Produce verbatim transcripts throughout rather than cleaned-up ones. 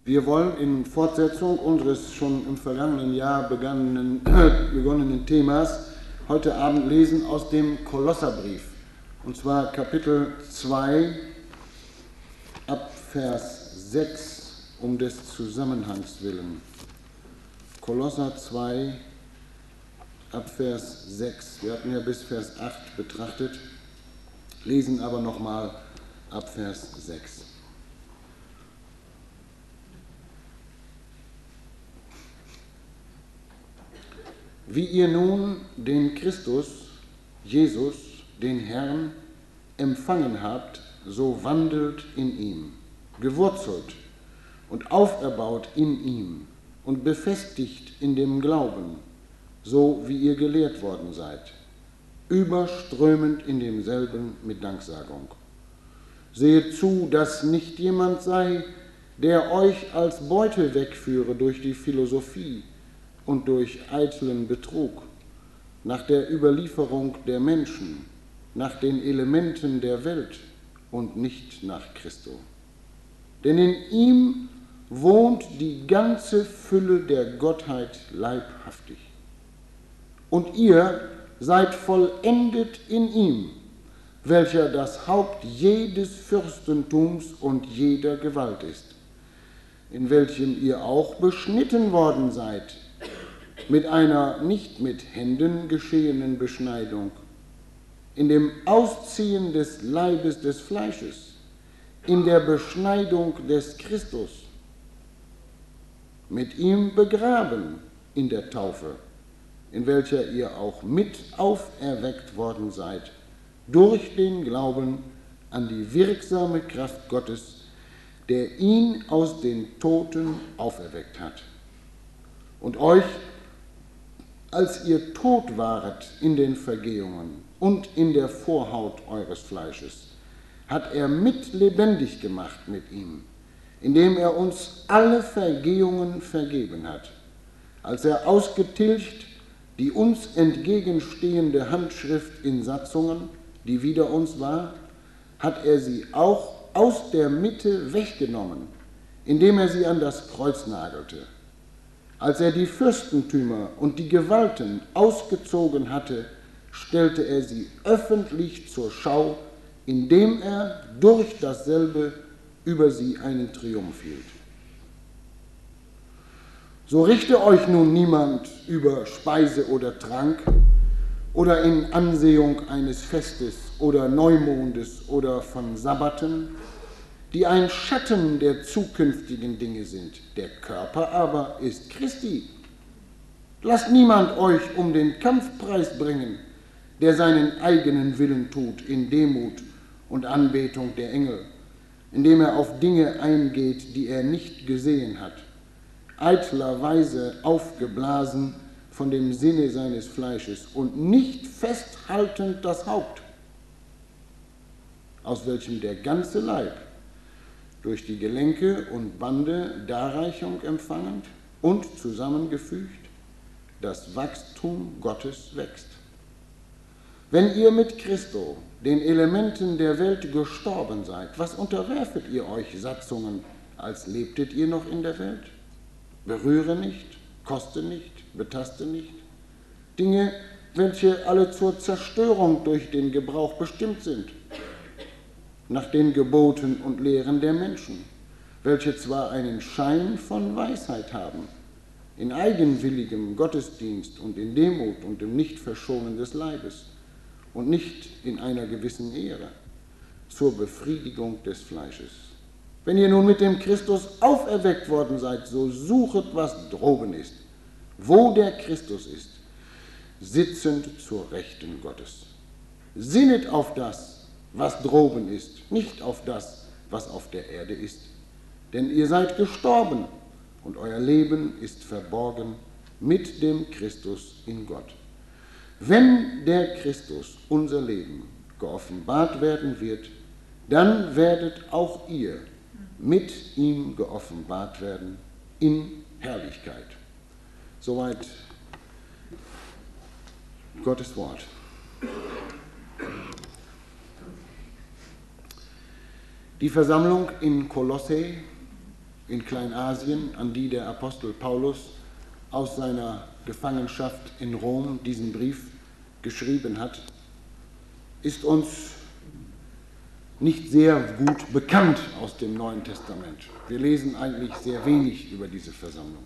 Wir wollen in Fortsetzung unseres schon im vergangenen Jahr begonnenen, begonnenen Themas heute Abend lesen aus dem Kolosserbrief, und zwar Kapitel zwei ab Vers sechs, um des Zusammenhangs willen. Kolosser zwei ab Vers sechs. Wir hatten ja bis Vers acht betrachtet, lesen aber nochmal ab Vers sechs. Wie ihr nun den Christus, Jesus, den Herrn, empfangen habt, so wandelt in ihm, gewurzelt und auferbaut in ihm und befestigt in dem Glauben, so wie ihr gelehrt worden seid, überströmend in demselben mit Danksagung. Seht zu, dass nicht jemand sei, der euch als Beute wegführe durch die Philosophie und durch eitlen Betrug, nach der Überlieferung der Menschen, nach den Elementen der Welt und nicht nach Christo. Denn in ihm wohnt die ganze Fülle der Gottheit leibhaftig. Und ihr seid vollendet in ihm, welcher das Haupt jedes Fürstentums und jeder Gewalt ist, in welchem ihr auch beschnitten worden seid, mit einer nicht mit Händen geschehenen Beschneidung, in dem Ausziehen des Leibes des Fleisches, in der Beschneidung des Christus, mit ihm begraben in der Taufe, in welcher ihr auch mit auferweckt worden seid, durch den Glauben an die wirksame Kraft Gottes, der ihn aus den Toten auferweckt hat. Und euch, als ihr tot waret in den Vergehungen und in der Vorhaut eures Fleisches, hat er mit lebendig gemacht mit ihm, indem er uns alle Vergehungen vergeben hat, als er ausgetilgt die uns entgegenstehende Handschrift in Satzungen, die wider uns war, hat er sie auch aus der Mitte weggenommen, indem er sie an das Kreuz nagelte. Als er die Fürstentümer und die Gewalten ausgezogen hatte, stellte er sie öffentlich zur Schau, indem er durch dasselbe über sie einen Triumph hielt. So richte euch nun niemand über Speise oder Trank oder in Ansehung eines Festes oder Neumondes oder von Sabbaten, die ein Schatten der zukünftigen Dinge sind. Der Körper aber ist Christi. Lasst niemand euch um den Kampfpreis bringen, der seinen eigenen Willen tut in Demut und Anbetung der Engel, indem er auf Dinge eingeht, die er nicht gesehen hat, eitlerweise aufgeblasen von dem Sinne seines Fleisches und nicht festhaltend das Haupt, aus welchem der ganze Leib durch die Gelenke und Bande Darreichung empfangend und zusammengefügt das Wachstum Gottes wächst. Wenn ihr mit Christo, den Elementen der Welt, gestorben seid, was unterwerfet ihr euch Satzungen, als lebtet ihr noch in der Welt? Berühre nicht, koste nicht, betaste nicht. Dinge, welche alle zur Zerstörung durch den Gebrauch bestimmt sind, nach den Geboten und Lehren der Menschen, welche zwar einen Schein von Weisheit haben, in eigenwilligem Gottesdienst und in Demut und im Nichtverschonen des Leibes und nicht in einer gewissen Ehre, zur Befriedigung des Fleisches. Wenn ihr nun mit dem Christus auferweckt worden seid, so suchet, was droben ist, wo der Christus ist, sitzend zur Rechten Gottes. Sinnet auf das, was droben ist, nicht auf das, was auf der Erde ist. Denn ihr seid gestorben und euer Leben ist verborgen mit dem Christus in Gott. Wenn der Christus, unser Leben, geoffenbart werden wird, dann werdet auch ihr mit ihm geoffenbart werden in Herrlichkeit. Soweit Gottes Wort. Die Versammlung in Kolosse in Kleinasien, an die der Apostel Paulus aus seiner Gefangenschaft in Rom diesen Brief geschrieben hat, ist uns nicht sehr gut bekannt aus dem Neuen Testament. Wir lesen eigentlich sehr wenig über diese Versammlung.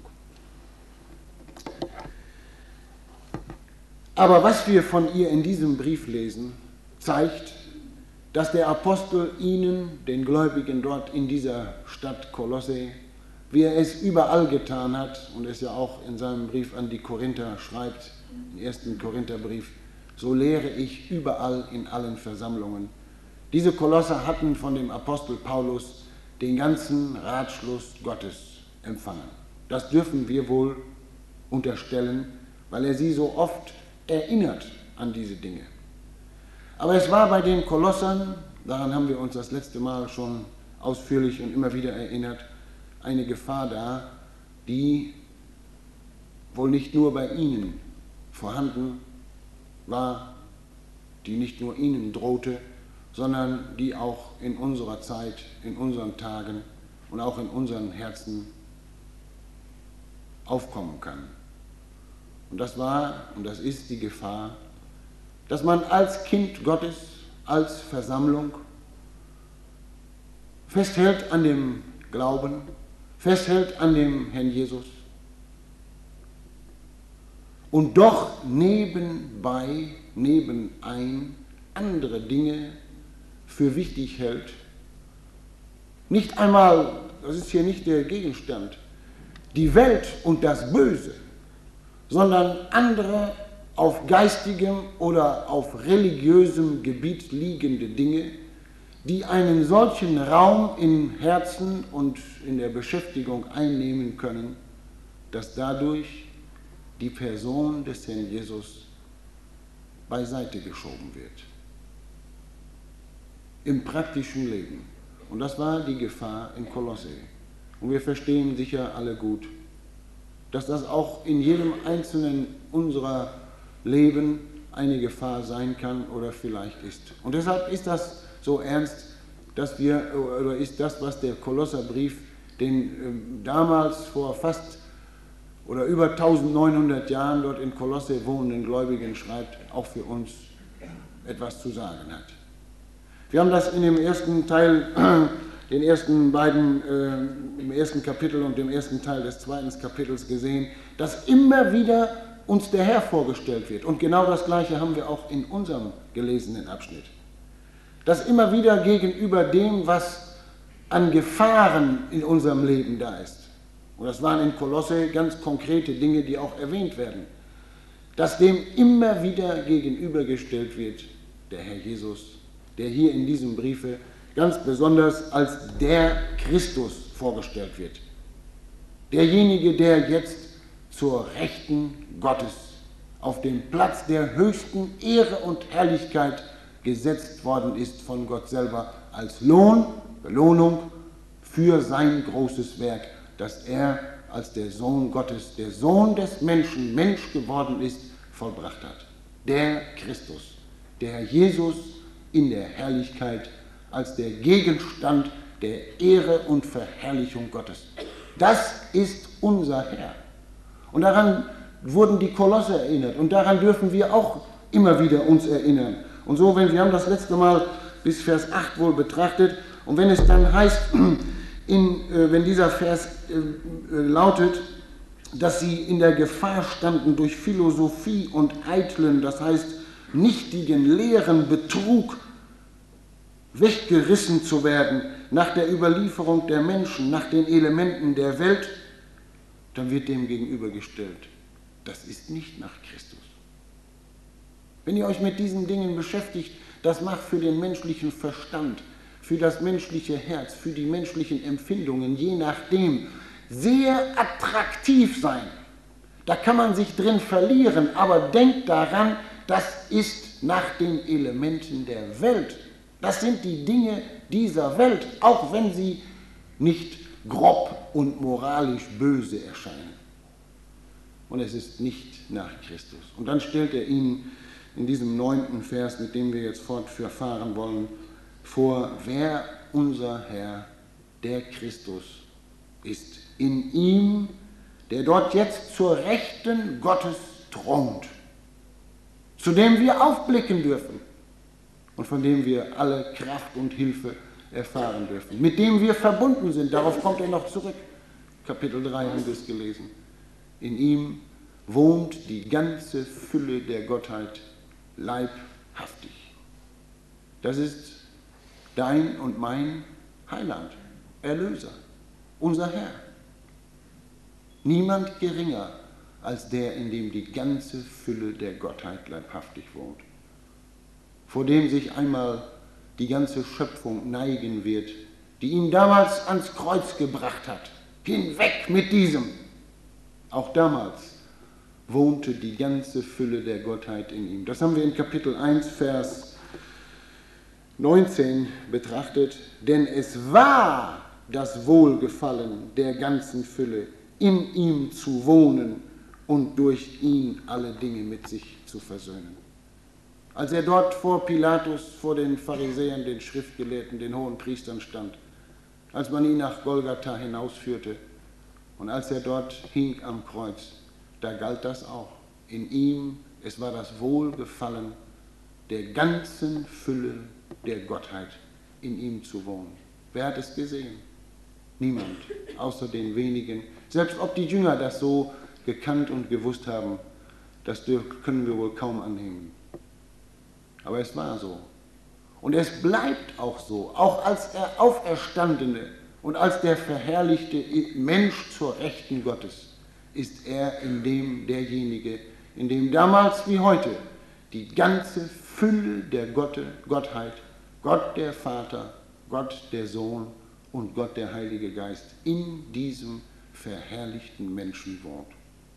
Aber was wir von ihr in diesem Brief lesen, zeigt, dass der Apostel ihnen, den Gläubigen dort in dieser Stadt Kolosse, wie er es überall getan hat und es ja auch in seinem Brief an die Korinther schreibt, im ersten Korintherbrief, so lehre ich überall in allen Versammlungen. Diese Kolosser hatten von dem Apostel Paulus den ganzen Ratschluss Gottes empfangen. Das dürfen wir wohl unterstellen, weil er sie so oft erinnert an diese Dinge. Aber es war bei den Kolossern, daran haben wir uns das letzte Mal schon ausführlich und immer wieder erinnert, eine Gefahr da, die wohl nicht nur bei ihnen vorhanden war, die nicht nur ihnen drohte, sondern die auch in unserer Zeit, in unseren Tagen und auch in unseren Herzen aufkommen kann. Und das war und das ist die Gefahr, dass man als Kind Gottes, als Versammlung festhält an dem Glauben, festhält an dem Herrn Jesus und doch nebenbei, nebenein andere Dinge für wichtig hält. Nicht einmal, das ist hier nicht der Gegenstand, die Welt und das Böse, sondern andere auf geistigem oder auf religiösem Gebiet liegende Dinge, die einen solchen Raum im Herzen und in der Beschäftigung einnehmen können, dass dadurch die Person des Herrn Jesus beiseite geschoben wird. Im praktischen Leben. Und das war die Gefahr in Kolosse. Und wir verstehen sicher alle gut, dass das auch in jedem einzelnen unserer Leben eine Gefahr sein kann oder vielleicht ist. Und deshalb ist das so ernst, dass wir, oder ist das, was der Kolosserbrief den äh, damals vor fast oder über eintausendneunhundert Jahren dort in Kolosse wohnenden Gläubigen schreibt, auch für uns etwas zu sagen hat. Wir haben das in dem ersten Teil, den ersten beiden, äh, im ersten Kapitel und dem ersten Teil des zweiten Kapitels gesehen, dass immer wieder uns der Herr vorgestellt wird. Und genau das Gleiche haben wir auch in unserem gelesenen Abschnitt. Dass immer wieder gegenüber dem, was an Gefahren in unserem Leben da ist, und das waren in Kolosse ganz konkrete Dinge, die auch erwähnt werden, dass dem immer wieder gegenübergestellt wird der Herr Jesus, der hier in diesem Briefe ganz besonders als der Christus vorgestellt wird. Derjenige, der jetzt zur Rechten Gottes auf den Platz der höchsten Ehre und Herrlichkeit gesetzt worden ist von Gott selber als Lohn, Belohnung für sein großes Werk, das er als der Sohn Gottes, der Sohn des Menschen, Mensch geworden ist, vollbracht hat. Der Christus, der Herr Jesus in der Herrlichkeit als der Gegenstand der Ehre und Verherrlichung Gottes. Das ist unser Herr. Und daran wurden die Kolosse erinnert und daran dürfen wir auch immer wieder uns erinnern. Und so, wenn wir haben das letzte Mal bis Vers acht wohl betrachtet und wenn es dann heißt, in, äh, wenn dieser Vers äh, äh, lautet, dass sie in der Gefahr standen durch Philosophie und eitlen, das heißt nichtigen, leeren Betrug weggerissen zu werden nach der Überlieferung der Menschen, nach den Elementen der Welt, dann wird dem gegenübergestellt, das ist nicht nach Christus. Wenn ihr euch mit diesen Dingen beschäftigt, das mag für den menschlichen Verstand, für das menschliche Herz, für die menschlichen Empfindungen, je nachdem, sehr attraktiv sein. Da kann man sich drin verlieren, aber denkt daran, das ist nach den Elementen der Welt. Das sind die Dinge dieser Welt, auch wenn sie nicht grob und moralisch böse erscheinen. Und es ist nicht nach Christus. Und dann stellt er ihnen in diesem neunten Vers, mit dem wir jetzt fortfahren wollen, vor, wer unser Herr, der Christus, ist in ihm, der dort jetzt zur Rechten Gottes thront, zu dem wir aufblicken dürfen und von dem wir alle Kraft und Hilfe erfahren dürfen, mit dem wir verbunden sind. Darauf kommt er noch zurück. Kapitel drei haben wir es gelesen. In ihm wohnt die ganze Fülle der Gottheit leibhaftig. Das ist dein und mein Heiland, Erlöser, unser Herr. Niemand geringer als der, in dem die ganze Fülle der Gottheit leibhaftig wohnt, vor dem sich einmal die ganze Schöpfung neigen wird, die ihn damals ans Kreuz gebracht hat. Hinweg mit diesem! Auch damals wohnte die ganze Fülle der Gottheit in ihm. Das haben wir in Kapitel eins, Vers neunzehn betrachtet. Denn es war das Wohlgefallen der ganzen Fülle, in ihm zu wohnen und durch ihn alle Dinge mit sich zu versöhnen. Als er dort vor Pilatus, vor den Pharisäern, den Schriftgelehrten, den hohen Priestern stand, als man ihn nach Golgatha hinausführte und als er dort hing am Kreuz, da galt das auch. In ihm, es war das Wohlgefallen der ganzen Fülle der Gottheit, in ihm zu wohnen. Wer hat es gesehen? Niemand, außer den wenigen. Selbst ob die Jünger das so gekannt und gewusst haben, das können wir wohl kaum annehmen. Aber es war so. Und es bleibt auch so, auch als der Auferstandene und als der verherrlichte Mensch zur Rechten Gottes, ist er in dem derjenige, in dem damals wie heute die ganze Fülle der Gott, Gottheit, Gott der Vater, Gott der Sohn und Gott der Heilige Geist in diesem verherrlichten Menschen wohnt.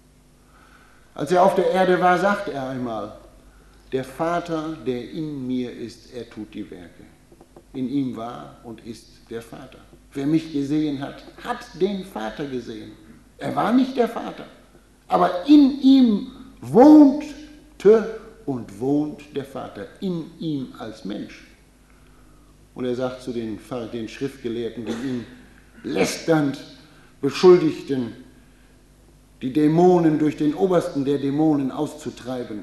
Als er auf der Erde war, sagte er einmal, der Vater, der in mir ist, er tut die Werke. In ihm war und ist der Vater. Wer mich gesehen hat, hat den Vater gesehen. Er war nicht der Vater, aber in ihm wohnte und wohnt der Vater, in ihm als Mensch. Und er sagt zu den, den Schriftgelehrten, die ihn lästernd beschuldigten, die Dämonen durch den Obersten der Dämonen auszutreiben,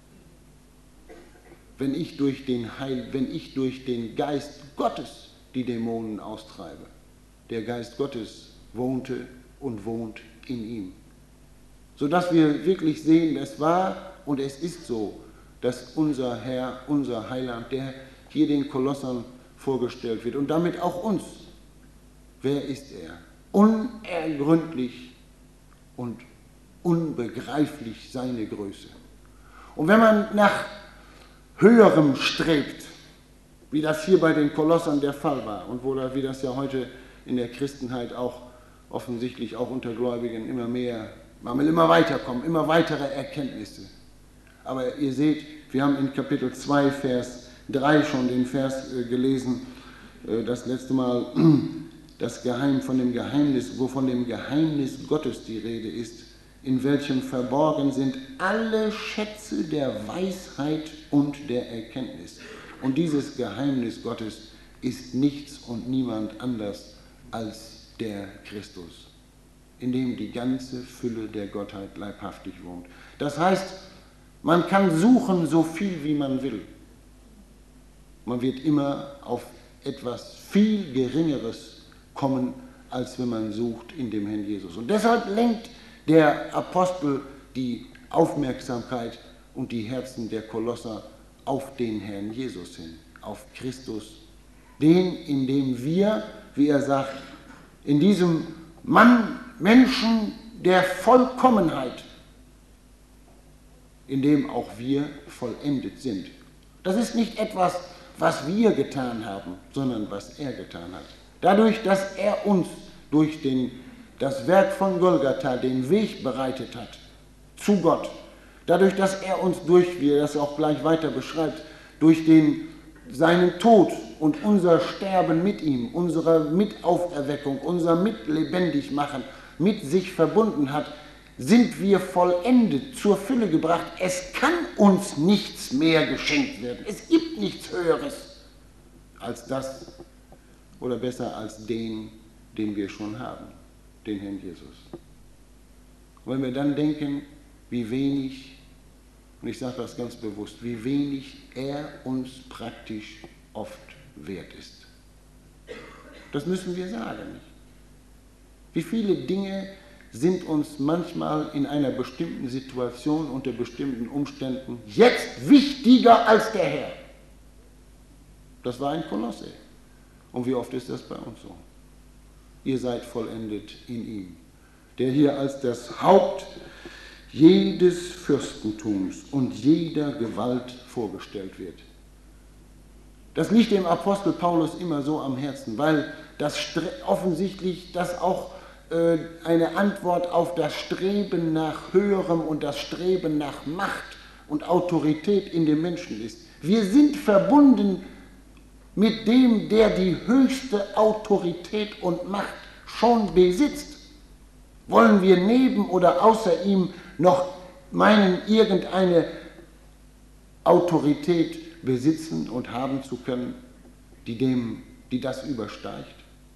wenn ich durch den Heil, wenn ich durch den Geist Gottes die Dämonen austreibe. Der Geist Gottes wohnte und wohnt in ihm. Sodass wir wirklich sehen, es war und es ist so, dass unser Herr, unser Heiland, der hier den Kolossern vorgestellt wird und damit auch uns. Wer ist er? Unergründlich und unbegreiflich seine Größe. Und wenn man nach Höherem strebt, wie das hier bei den Kolossern der Fall war und wo da, wie das ja heute in der Christenheit auch offensichtlich auch unter Gläubigen immer mehr, man will immer weiterkommen, immer weitere Erkenntnisse. Aber ihr seht, wir haben in Kapitel zwei, Vers drei schon den Vers äh, gelesen, äh, das letzte Mal, das Geheim von dem Geheimnis, wo von dem Geheimnis Gottes die Rede ist, in welchem verborgen sind alle Schätze der Weisheit und der Erkenntnis. Und dieses Geheimnis Gottes ist nichts und niemand anders als der Christus, in dem die ganze Fülle der Gottheit leibhaftig wohnt. Das heißt, man kann suchen so viel, wie man will. Man wird immer auf etwas viel Geringeres kommen, als wenn man sucht in dem Herrn Jesus. Und deshalb lenkt der Apostel die Aufmerksamkeit und die Herzen der Kolosser auf den Herrn Jesus hin, auf Christus, den, in dem wir, wie er sagt, in diesem Mann, Menschen der Vollkommenheit, in dem auch wir vollendet sind. Das ist nicht etwas, was wir getan haben, sondern was er getan hat. Dadurch, dass er uns durch den, das Werk von Golgatha den Weg bereitet hat zu Gott, dadurch, dass er uns durch, wie er das auch gleich weiter beschreibt, durch den, seinen Tod und unser Sterben mit ihm, unsere Mitauferweckung, unser Mitlebendigmachen mit sich verbunden hat, sind wir vollendet, zur Fülle gebracht. Es kann uns nichts mehr geschenkt werden. Es gibt nichts Höheres als das, oder besser als den, den wir schon haben. den Herrn Jesus. Und wenn wir dann denken, wie wenig, und ich sage das ganz bewusst, wie wenig er uns praktisch oft wert ist. Das müssen wir sagen. Wie viele Dinge sind uns manchmal in einer bestimmten Situation unter bestimmten Umständen jetzt wichtiger als der Herr. Das war in Kolosse. Und wie oft ist das bei uns so? Ihr seid vollendet in ihm, der hier als das Haupt jedes Fürstentums und jeder Gewalt vorgestellt wird. Das liegt dem Apostel Paulus immer so am Herzen, weil das offensichtlich das auch äh, eine Antwort auf das Streben nach Höherem und das Streben nach Macht und Autorität in den Menschen ist. Wir sind verbunden mit dem, der die höchste Autorität und Macht schon besitzt. Wollen wir neben oder außer ihm noch meinen, irgendeine Autorität besitzen und haben zu können, die, dem, die das übersteigt?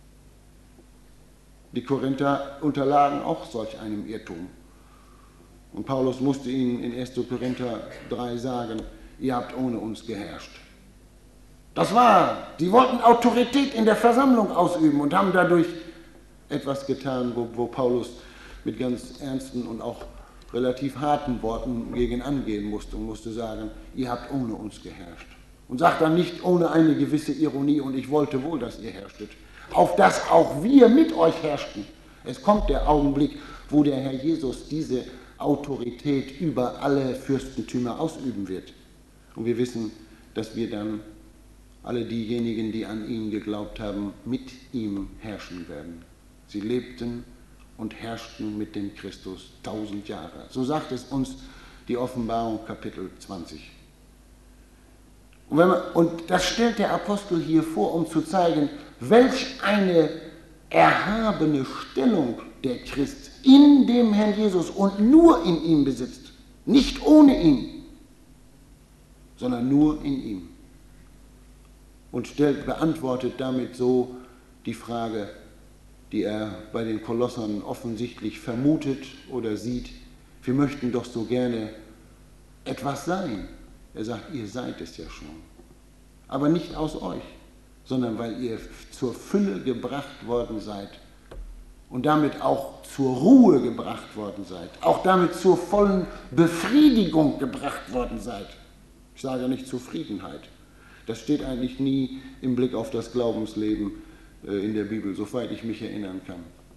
Die Korinther unterlagen auch solch einem Irrtum. Und Paulus musste ihnen in erster Korinther drei sagen, ihr habt ohne uns geherrscht. Das war, sie wollten Autorität in der Versammlung ausüben und haben dadurch etwas getan, wo, wo Paulus mit ganz ernsten und auch relativ harten Worten gegen angehen musste und musste sagen, ihr habt ohne uns geherrscht. Und sagt dann nicht ohne eine gewisse Ironie, und ich wollte wohl, dass ihr herrschtet, auf dass auch wir mit euch herrschten. Es kommt der Augenblick, wo der Herr Jesus diese Autorität über alle Fürstentümer ausüben wird. Und wir wissen, dass wir dann alle diejenigen, die an ihn geglaubt haben, mit ihm herrschen werden. Sie lebten und herrschten mit dem Christus tausend Jahre. So sagt es uns die Offenbarung Kapitel zwanzig. Und, wenn man, und das stellt der Apostel hier vor, um zu zeigen, welch eine erhabene Stellung der Christ in dem Herrn Jesus und nur in ihm besitzt. Nicht ohne ihn, sondern nur in ihm. Und stellt, beantwortet damit so die Frage, die er bei den Kolossern offensichtlich vermutet oder sieht. Wir möchten doch so gerne etwas sein. Er sagt, ihr seid es ja schon. Aber nicht aus euch, sondern weil ihr zur Fülle gebracht worden seid und damit auch zur Ruhe gebracht worden seid, auch damit zur vollen Befriedigung gebracht worden seid. Ich sage nicht Zufriedenheit. Das steht eigentlich nie im Blick auf das Glaubensleben äh, in der Bibel, soweit ich mich erinnern kann.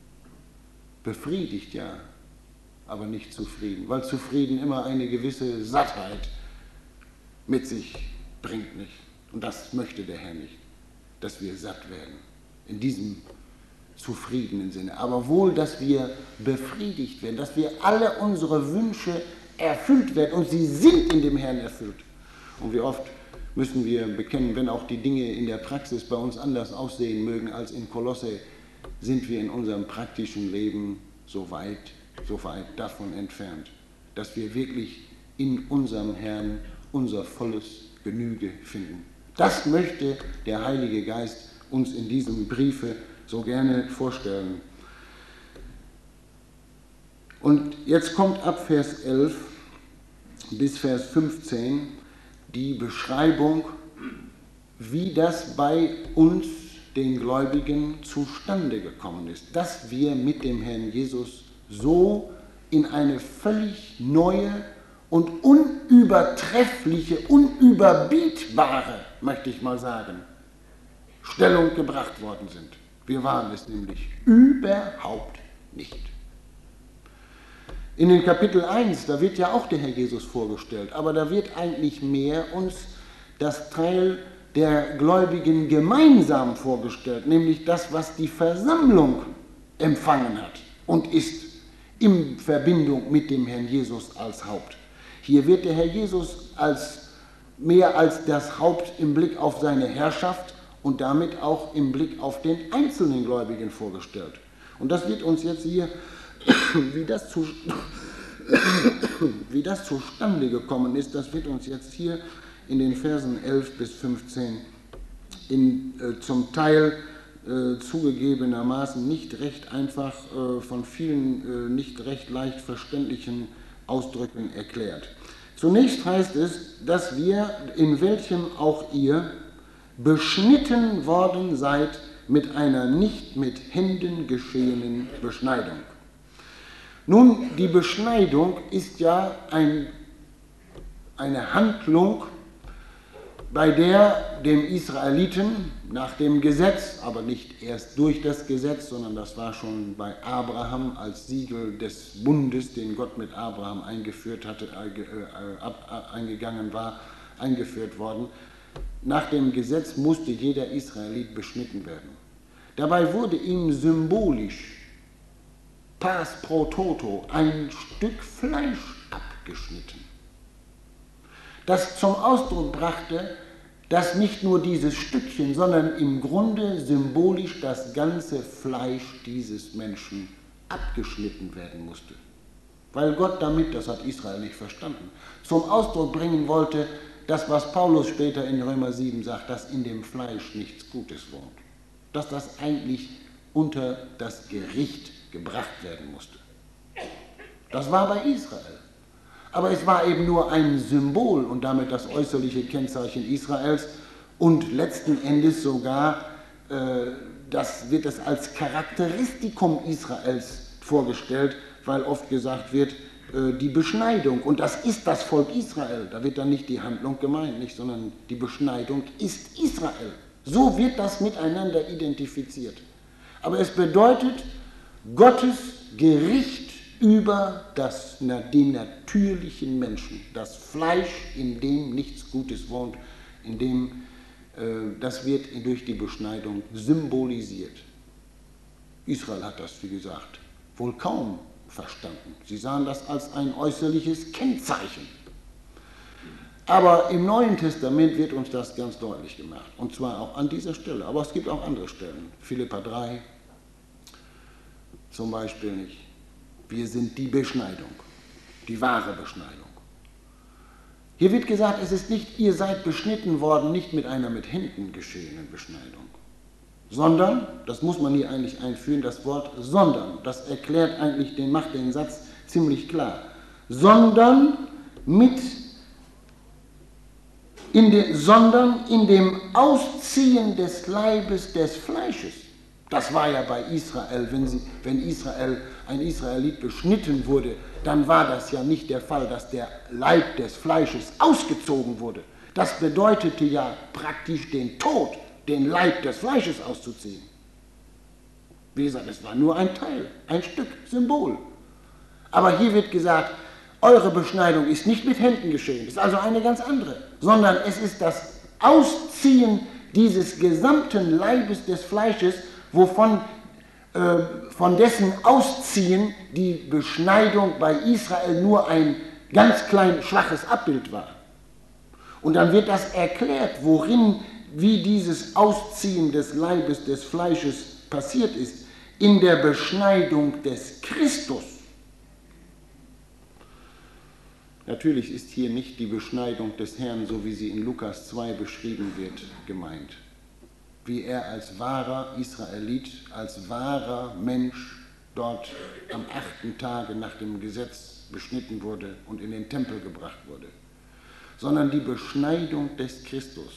Befriedigt ja, aber nicht zufrieden, weil zufrieden immer eine gewisse Sattheit mit sich bringt nicht. Und das möchte der Herr nicht, dass wir satt werden, in diesem zufriedenen Sinne. Aber wohl, dass wir befriedigt werden, dass wir alle unsere Wünsche erfüllt werden. Und sie sind in dem Herrn erfüllt. Und wie oft müssen wir bekennen, wenn auch die Dinge in der Praxis bei uns anders aussehen mögen als in Kolosse, sind wir in unserem praktischen Leben so weit, so weit davon entfernt, dass wir wirklich in unserem Herrn unser volles Genüge finden. Das möchte der Heilige Geist uns in diesem Briefe so gerne vorstellen. Und jetzt kommt ab Vers elf bis Vers fünfzehn die Beschreibung, wie das bei uns, den Gläubigen, zustande gekommen ist, dass wir mit dem Herrn Jesus so in eine völlig neue und unübertreffliche, unüberbietbare, möchte ich mal sagen, Stellung gebracht worden sind. Wir waren es nämlich überhaupt nicht. In den Kapitel eins, da wird ja auch der Herr Jesus vorgestellt, aber da wird eigentlich mehr uns das Teil der Gläubigen gemeinsam vorgestellt, nämlich das, was die Versammlung empfangen hat und ist in Verbindung mit dem Herrn Jesus als Haupt. Hier wird der Herr Jesus als mehr als das Haupt im Blick auf seine Herrschaft und damit auch im Blick auf den einzelnen Gläubigen vorgestellt. Und das wird uns jetzt hier, wie das, zu, wie das zustande gekommen ist, das wird uns jetzt hier in den Versen elf bis fünfzehn in, äh, zum Teil äh, zugegebenermaßen nicht recht einfach äh, von vielen äh, nicht recht leicht verständlichen Ausdrücken erklärt. Zunächst heißt es, dass wir, in welchem auch ihr, beschnitten worden seid mit einer nicht mit Händen geschehenen Beschneidung. Nun, die Beschneidung ist ja ein, eine Handlung, bei der dem Israeliten nach dem Gesetz, aber nicht erst durch das Gesetz, sondern das war schon bei Abraham als Siegel des Bundes, den Gott mit Abraham eingeführt hatte, eingegangen war, eingeführt worden. Nach dem Gesetz musste jeder Israelit beschnitten werden. Dabei wurde ihm symbolisch, pas pro toto, ein Stück Fleisch abgeschnitten, das zum Ausdruck brachte, dass nicht nur dieses Stückchen, sondern im Grunde symbolisch das ganze Fleisch dieses Menschen abgeschnitten werden musste. Weil Gott damit, das hat Israel nicht verstanden, zum Ausdruck bringen wollte, das, was Paulus später in Römer sieben sagt, dass in dem Fleisch nichts Gutes wohnt. Dass das eigentlich unter das Gericht gebracht werden musste. Das war bei Israel. Aber es war eben nur ein Symbol und damit das äußerliche Kennzeichen Israels und letzten Endes sogar, äh, das wird es als Charakteristikum Israels vorgestellt, weil oft gesagt wird, äh, die Beschneidung, und das ist das Volk Israel, da wird dann nicht die Handlung gemeint, nicht, sondern die Beschneidung ist Israel. So wird das miteinander identifiziert. Aber es bedeutet Gottes Gericht über das, den natürlichen Menschen, das Fleisch, in dem nichts Gutes wohnt, in dem, äh, das wird durch die Beschneidung symbolisiert. Israel hat das, wie gesagt, wohl kaum verstanden. Sie sahen das als ein äußerliches Kennzeichen. Aber im Neuen Testament wird uns das ganz deutlich gemacht, und zwar auch an dieser Stelle. Aber es gibt auch andere Stellen, Philipper drei zum Beispiel nicht. Wir sind die Beschneidung, die wahre Beschneidung. Hier wird gesagt, es ist nicht, ihr seid beschnitten worden, nicht mit einer mit Händen geschehenen Beschneidung, sondern, das muss man hier eigentlich einführen, das Wort sondern, das erklärt eigentlich, den, macht den Satz ziemlich klar, sondern mit, in de, sondern in dem Ausziehen des Leibes des Fleisches. Das war ja bei Israel, wenn, sie, wenn Israel, ein Israelit beschnitten wurde, dann war das ja nicht der Fall, dass der Leib des Fleisches ausgezogen wurde. Das bedeutete ja praktisch den Tod, den Leib des Fleisches auszuziehen. Wie gesagt, es war nur ein Teil, ein Stück, Symbol. Aber hier wird gesagt, eure Beschneidung ist nicht mit Händen geschehen, ist also eine ganz andere, sondern es ist das Ausziehen dieses gesamten Leibes des Fleisches, wovon äh, von dessen Ausziehen die Beschneidung bei Israel nur ein ganz klein schwaches Abbild war. Und dann wird das erklärt, worin, wie dieses Ausziehen des Leibes des Fleisches passiert ist, in der Beschneidung des Christus. Natürlich ist hier nicht die Beschneidung des Herrn, so wie sie in Lukas zwei beschrieben wird, gemeint. Wie er als wahrer Israelit, als wahrer Mensch dort am achten Tage nach dem Gesetz beschnitten wurde und in den Tempel gebracht wurde, sondern die Beschneidung des Christus,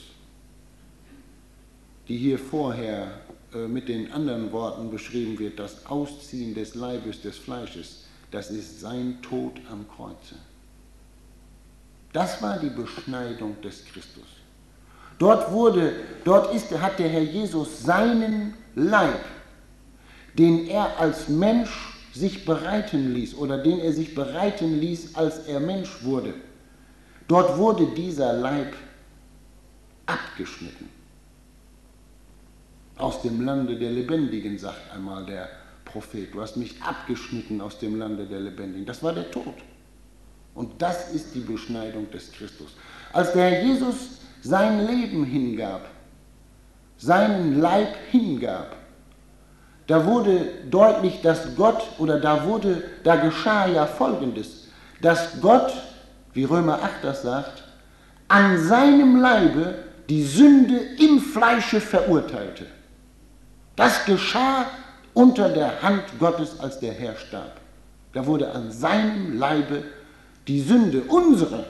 die hier vorher äh, mit den anderen Worten beschrieben wird, das Ausziehen des Leibes des Fleisches, das ist sein Tod am Kreuze. Das war die Beschneidung des Christus. Dort wurde, dort ist, hat der Herr Jesus seinen Leib, den er als Mensch sich bereiten ließ oder den er sich bereiten ließ, als er Mensch wurde. Dort wurde dieser Leib abgeschnitten. Aus dem Lande der Lebendigen, sagt einmal der Prophet, du hast mich abgeschnitten aus dem Lande der Lebendigen. Das war der Tod. Und das ist die Beschneidung des Christus. Als der Herr Jesus sein Leben hingab, seinen Leib hingab, da wurde deutlich, dass Gott, oder da wurde, da geschah ja Folgendes, dass Gott, wie Römer acht das sagt, an seinem Leibe die Sünde im Fleische verurteilte. Das geschah unter der Hand Gottes, als der Herr starb. Da wurde an seinem Leibe die Sünde, unsere,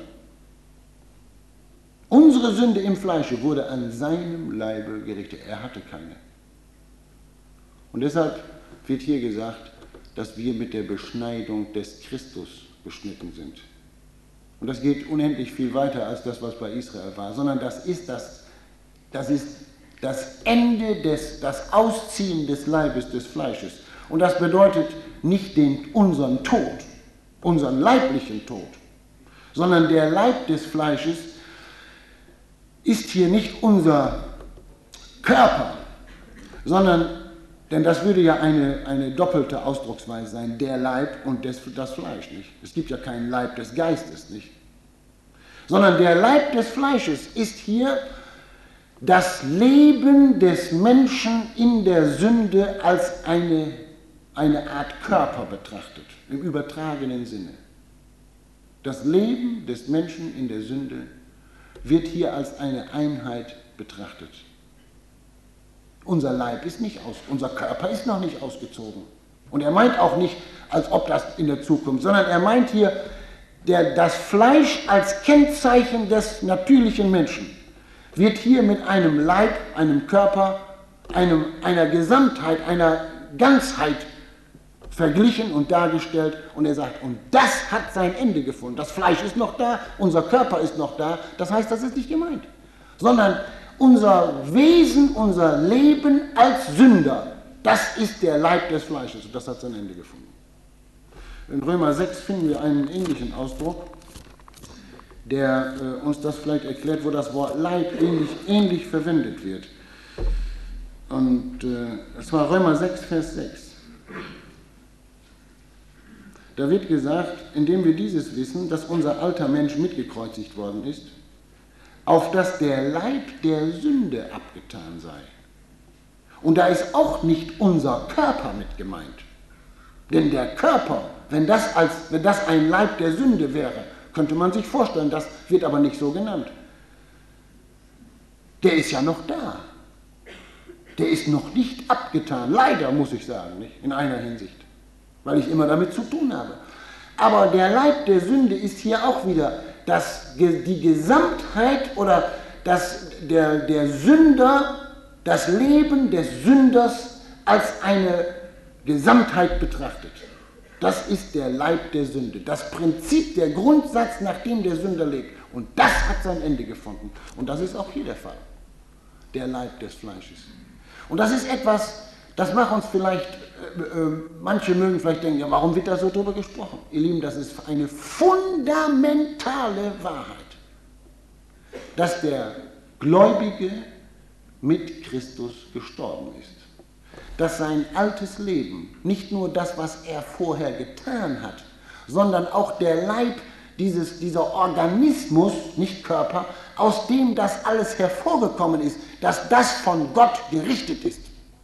unsere Sünde im Fleische wurde an seinem Leibe gerichtet. Er hatte keine. Und deshalb wird hier gesagt, dass wir mit der Beschneidung des Christus beschnitten sind. Und das geht unendlich viel weiter als das, was bei Israel war, sondern das ist das, das ist das Ende, des, das Ausziehen des Leibes des Fleisches. Und das bedeutet nicht den, unseren Tod, unseren leiblichen Tod, sondern der Leib des Fleisches ist hier nicht unser Körper, sondern, denn das würde ja eine, eine doppelte Ausdrucksweise sein, der Leib und des, das Fleisch, nicht? Es gibt ja keinen Leib des Geistes, nicht? Sondern der Leib des Fleisches ist hier das Leben des Menschen in der Sünde als eine, eine Art Körper betrachtet, im übertragenen Sinne. Das Leben des Menschen in der Sünde wird hier als eine Einheit betrachtet. Unser Leib ist nicht aus, unser Körper ist noch nicht ausgezogen. Und er meint auch nicht, als ob das in der Zukunft, sondern er meint hier der, das Fleisch als Kennzeichen des natürlichen Menschen wird hier mit einem Leib, einem Körper, einem, einer Gesamtheit, einer Ganzheit verglichen und dargestellt. Und er sagt, und das hat sein Ende gefunden. Das Fleisch ist noch da, unser Körper ist noch da. Das heißt, das ist nicht gemeint, sondern unser Wesen, unser Leben als Sünder, das ist der Leib des Fleisches und das hat sein Ende gefunden. In Römer sechs finden wir einen ähnlichen Ausdruck, der äh, uns das vielleicht erklärt, wo das Wort Leib ähnlich, ähnlich verwendet wird. Und äh, es war Römer sechs, Vers sechs. Da wird gesagt, indem wir dieses wissen, dass unser alter Mensch mitgekreuzigt worden ist, auf dass der Leib der Sünde abgetan sei. Und da ist auch nicht unser Körper mit gemeint. Denn der Körper, wenn das, als, wenn das ein Leib der Sünde wäre, könnte man sich vorstellen, das wird aber nicht so genannt. Der ist ja noch da. Der ist noch nicht abgetan. Leider, muss ich sagen, nicht? In einer Hinsicht. Weil ich immer damit zu tun habe. Aber der Leib der Sünde ist hier auch wieder dass die Gesamtheit oder dass der, der Sünder, das Leben des Sünders als eine Gesamtheit betrachtet. Das ist der Leib der Sünde, das Prinzip, der Grundsatz, nach dem der Sünder lebt. Und das hat sein Ende gefunden. Und das ist auch hier der Fall, der Leib des Fleisches. Und das ist etwas, das macht uns vielleicht, äh, äh, manche mögen vielleicht denken, ja, warum wird da so drüber gesprochen? Ihr Lieben, das ist eine fundamentale Wahrheit, dass der Gläubige mit Christus gestorben ist. Dass sein altes Leben, nicht nur das, was er vorher getan hat, sondern auch der Leib, dieses, dieser Organismus, nicht Körper, aus dem das alles hervorgekommen ist, dass das von Gott gerichtet ist.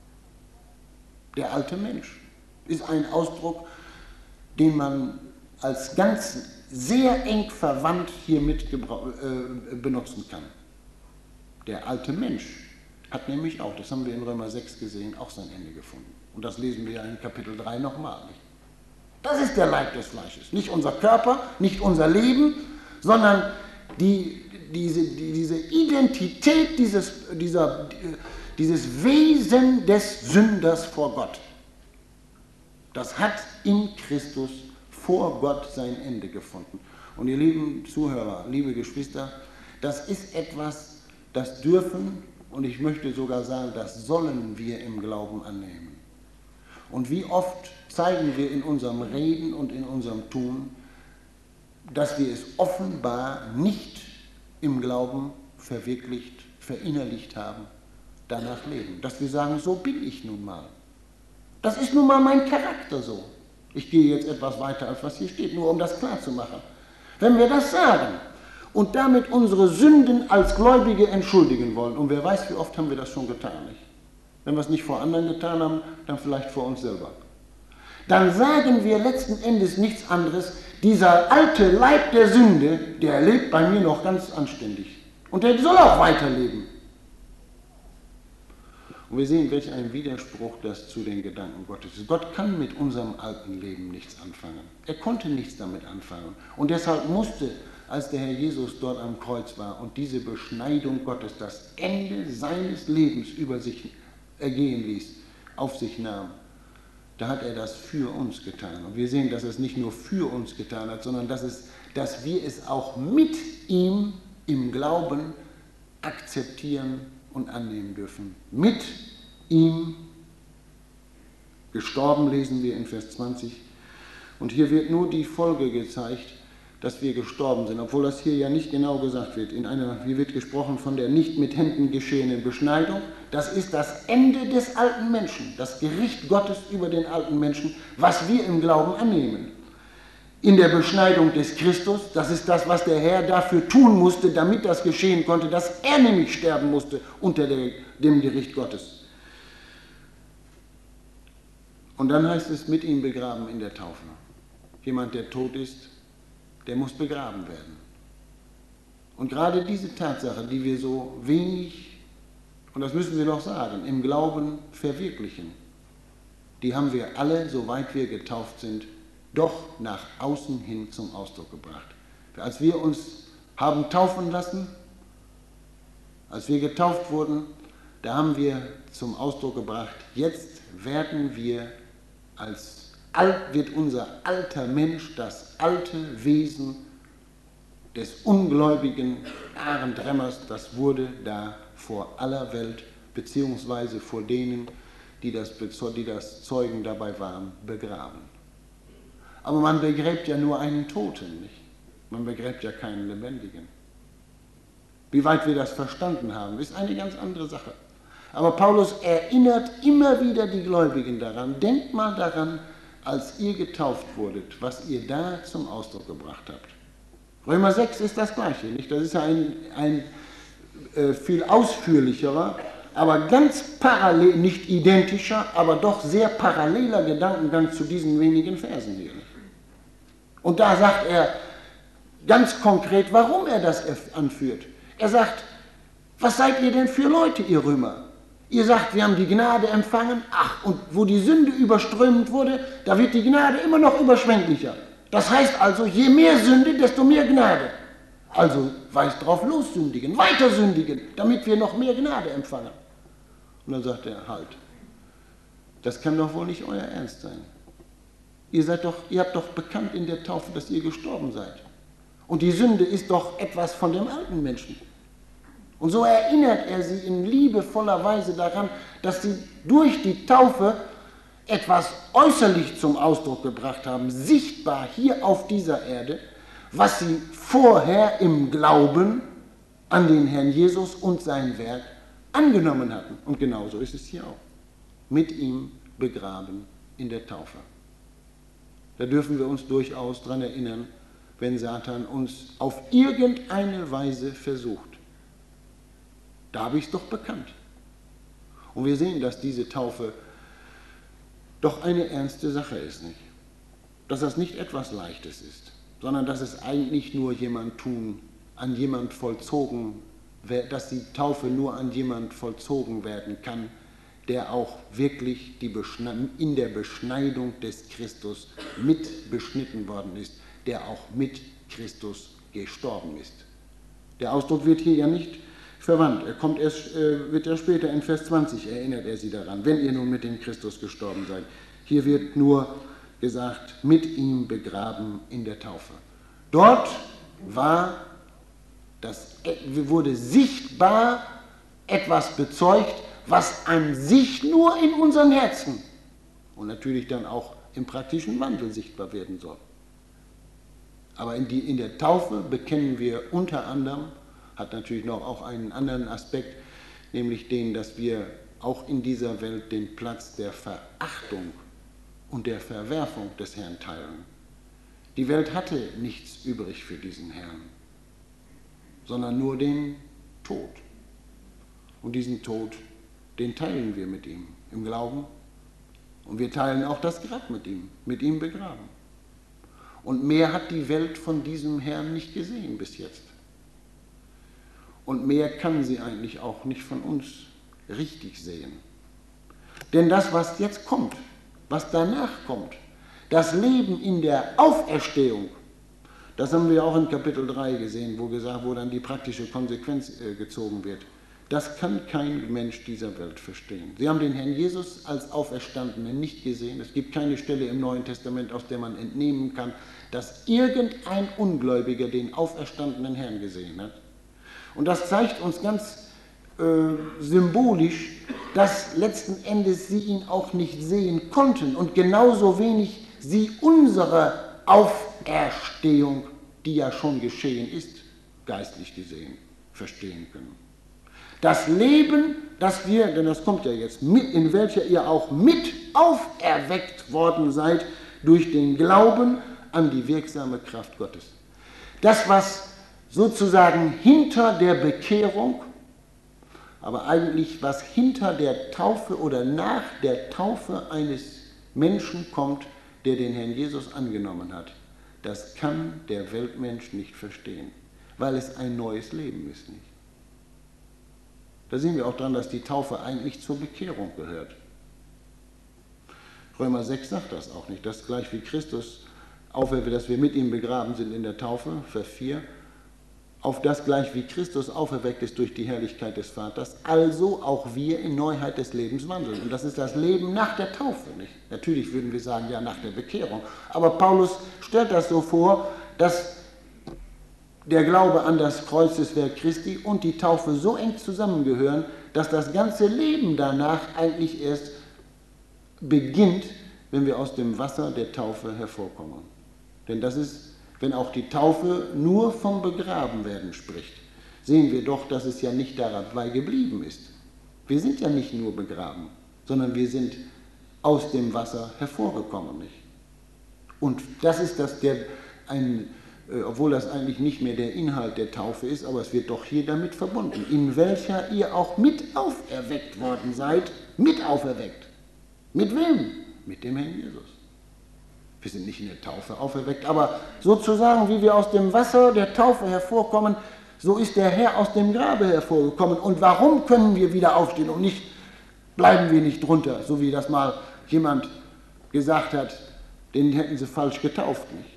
Der alte Mensch ist ein Ausdruck, den man als ganz sehr eng verwandt hiermit äh, benutzen kann. Der alte Mensch hat nämlich auch, das haben wir in Römer sechs gesehen, auch sein Ende gefunden. Und das lesen wir ja in Kapitel drei nochmal. Das ist der Leib des Fleisches. Nicht unser Körper, nicht unser Leben, sondern die, diese, die, diese Identität, dieses, dieser, dieses Wesen des Sünders vor Gott. Das hat in Christus vor Gott sein Ende gefunden. Und ihr lieben Zuhörer, liebe Geschwister, das ist etwas, das dürfen, und ich möchte sogar sagen, das sollen wir im Glauben annehmen. Und wie oft zeigen wir in unserem Reden und in unserem Tun, dass wir es offenbar nicht im Glauben verwirklicht, verinnerlicht haben, danach leben. Dass wir sagen, so bin ich nun mal. Das ist nun mal mein Charakter so. Ich gehe jetzt etwas weiter, als was hier steht, nur um das klar zu machen. Wenn wir das sagen und damit unsere Sünden als Gläubige entschuldigen wollen, und wer weiß, wie oft haben wir das schon getan, nicht? Wenn wir es nicht vor anderen getan haben, dann vielleicht vor uns selber. Dann sagen wir letzten Endes nichts anderes, dieser alte Leib der Sünde, der lebt bei mir noch ganz anständig. Und der soll auch weiterleben. Und wir sehen, welch ein Widerspruch das zu den Gedanken Gottes ist. Gott kann mit unserem alten Leben nichts anfangen. Er konnte nichts damit anfangen. Und deshalb musste, als der Herr Jesus dort am Kreuz war und diese Beschneidung Gottes das Ende seines Lebens über sich ergehen ließ, auf sich nahm, da hat er das für uns getan. Und wir sehen, dass er es nicht nur für uns getan hat, sondern dass, es, dass wir es auch mit ihm im Glauben akzeptieren und annehmen dürfen. Mit ihm gestorben, lesen wir in Vers zwanzig. Und hier wird nur die Folge gezeigt, dass wir gestorben sind, obwohl das hier ja nicht genau gesagt wird. In einer, hier wird gesprochen von der nicht mit Händen geschehenen Beschneidung. Das ist das Ende des alten Menschen, das Gericht Gottes über den alten Menschen, was wir im Glauben annehmen. In der Beschneidung des Christus, das ist das, was der Herr dafür tun musste, damit das geschehen konnte, dass er nämlich sterben musste unter der, dem Gericht Gottes. Und dann heißt es, mit ihm begraben in der Taufe. Jemand, der tot ist, der muss begraben werden. Und gerade diese Tatsache, die wir so wenig, und das müssen wir noch sagen, im Glauben verwirklichen, die haben wir alle, soweit wir getauft sind, doch nach außen hin zum Ausdruck gebracht. Als wir uns haben taufen lassen, als wir getauft wurden, da haben wir zum Ausdruck gebracht, jetzt werden wir als alt, wird unser alter Mensch, das alte Wesen des ungläubigen Arend Remmers, das wurde da vor aller Welt, beziehungsweise vor denen, die das, die das Zeugen dabei waren, begraben. Aber man begräbt ja nur einen Toten, nicht? Man begräbt ja keinen Lebendigen. Wie weit wir das verstanden haben, ist eine ganz andere Sache. Aber Paulus erinnert immer wieder die Gläubigen daran, denkt mal daran, als ihr getauft wurdet, was ihr da zum Ausdruck gebracht habt. Römer sechs ist das Gleiche, nicht? Das ist ja ein, ein äh, viel ausführlicherer, aber ganz parallel, nicht identischer, aber doch sehr paralleler Gedankengang zu diesen wenigen Versen hier. Nicht? Und da sagt er ganz konkret, warum er das anführt. Er sagt, was seid ihr denn für Leute, ihr Römer? Ihr sagt, wir haben die Gnade empfangen, ach, und wo die Sünde überströmend wurde, da wird die Gnade immer noch überschwänglicher. Das heißt also, je mehr Sünde, desto mehr Gnade. Also weist drauf los, sündigen, weiter sündigen, damit wir noch mehr Gnade empfangen. Und dann sagt er, halt, das kann doch wohl nicht euer Ernst sein. Ihr seid doch, ihr habt doch bekannt in der Taufe, dass ihr gestorben seid. Und die Sünde ist doch etwas von dem alten Menschen. Und so erinnert er sie in liebevoller Weise daran, dass sie durch die Taufe etwas äußerlich zum Ausdruck gebracht haben, sichtbar hier auf dieser Erde, was sie vorher im Glauben an den Herrn Jesus und sein Werk angenommen hatten. Und genauso ist es hier auch. Mit ihm begraben in der Taufe. Da dürfen wir uns durchaus daran erinnern, wenn Satan uns auf irgendeine Weise versucht. Da habe ich es doch bekannt. Und wir sehen, dass diese Taufe doch eine ernste Sache ist, nicht? Dass das nicht etwas Leichtes ist, sondern dass es eigentlich nur jemand tun, an jemand vollzogen, dass die Taufe nur an jemand vollzogen werden kann, der auch wirklich die in der Beschneidung des Christus mit beschnitten worden ist, der auch mit Christus gestorben ist. Der Ausdruck wird hier ja nicht verwandt. Er kommt erst, äh, wird ja später in Vers zwanzig, erinnert er sie daran, wenn ihr nun mit dem Christus gestorben seid. Hier wird nur gesagt, mit ihm begraben in der Taufe. Dort war das, wurde sichtbar etwas bezeugt, was an sich nur in unseren Herzen und natürlich dann auch im praktischen Wandel sichtbar werden soll. Aber in, die, in der Taufe bekennen wir unter anderem, hat natürlich noch auch einen anderen Aspekt, nämlich den, dass wir auch in dieser Welt den Platz der Verachtung und der Verwerfung des Herrn teilen. Die Welt hatte nichts übrig für diesen Herrn, sondern nur den Tod. Und diesen Tod, den teilen wir mit ihm im Glauben. Und wir teilen auch das Grab mit ihm, mit ihm begraben. Und mehr hat die Welt von diesem Herrn nicht gesehen bis jetzt. Und mehr kann sie eigentlich auch nicht von uns richtig sehen. Denn das, was jetzt kommt, was danach kommt, das Leben in der Auferstehung, das haben wir auch in Kapitel drei gesehen, wo gesagt, wo dann die praktische Konsequenz äh, gezogen wird. Das kann kein Mensch dieser Welt verstehen. Sie haben den Herrn Jesus als Auferstandenen nicht gesehen. Es gibt keine Stelle im Neuen Testament, aus der man entnehmen kann, dass irgendein Ungläubiger den auferstandenen Herrn gesehen hat. Und das zeigt uns ganz äh, symbolisch, dass letzten Endes sie ihn auch nicht sehen konnten und genauso wenig sie unsere Auferstehung, die ja schon geschehen ist, geistlich gesehen, verstehen können. Das Leben, das wir, denn das kommt ja jetzt, mit, in welcher ihr auch mit auferweckt worden seid durch den Glauben an die wirksame Kraft Gottes. Das, was sozusagen hinter der Bekehrung, aber eigentlich was hinter der Taufe oder nach der Taufe eines Menschen kommt, der den Herrn Jesus angenommen hat, das kann der Weltmensch nicht verstehen, weil es ein neues Leben ist, nicht? Da sehen wir auch dran, dass die Taufe eigentlich zur Bekehrung gehört. Römer sechs sagt das auch nicht, dass gleich wie Christus auferweckt, dass wir mit ihm begraben sind in der Taufe, Vers vier, auf das gleich wie Christus auferweckt ist durch die Herrlichkeit des Vaters, also auch wir in Neuheit des Lebens wandeln. Und das ist das Leben nach der Taufe, nicht? Natürlich würden wir sagen, ja, nach der Bekehrung. Aber Paulus stellt das so vor, dass der Glaube an das Kreuzeswerk Christi und die Taufe so eng zusammengehören, dass das ganze Leben danach eigentlich erst beginnt, wenn wir aus dem Wasser der Taufe hervorkommen. Denn das ist, wenn auch die Taufe nur vom Begrabenwerden spricht, sehen wir doch, dass es ja nicht dabei geblieben ist. Wir sind ja nicht nur begraben, sondern wir sind aus dem Wasser hervorgekommen, nicht? Und das ist das, der ein obwohl das eigentlich nicht mehr der Inhalt der Taufe ist, aber es wird doch hier damit verbunden, in welcher ihr auch mit auferweckt worden seid, mit auferweckt. Mit wem? Mit dem Herrn Jesus. Wir sind nicht in der Taufe auferweckt, aber sozusagen, wie wir aus dem Wasser der Taufe hervorkommen, so ist der Herr aus dem Grabe hervorgekommen. Und warum können wir wieder aufstehen und nicht, bleiben wir nicht drunter, so wie das mal jemand gesagt hat, den hätten sie falsch getauft, nicht?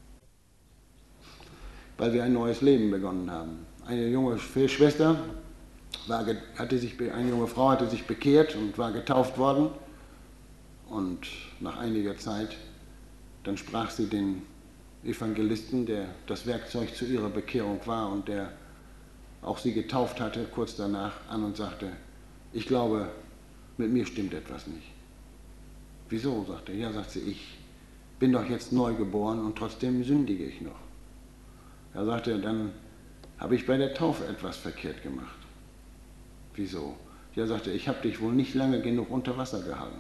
Weil wir ein neues Leben begonnen haben. Eine junge Schwester, war, hatte sich, eine junge Frau hatte sich bekehrt und war getauft worden. Und nach einiger Zeit, dann sprach sie den Evangelisten, der das Werkzeug zu ihrer Bekehrung war und der auch sie getauft hatte, kurz danach an und sagte, ich glaube, mit mir stimmt etwas nicht. Wieso? Sagte er. Ja, sagt sie, ich bin doch jetzt neu geboren und trotzdem sündige ich noch. Er sagte, dann habe ich bei der Taufe etwas verkehrt gemacht. Wieso? Ja, sagte, ich habe dich wohl nicht lange genug unter Wasser gehalten.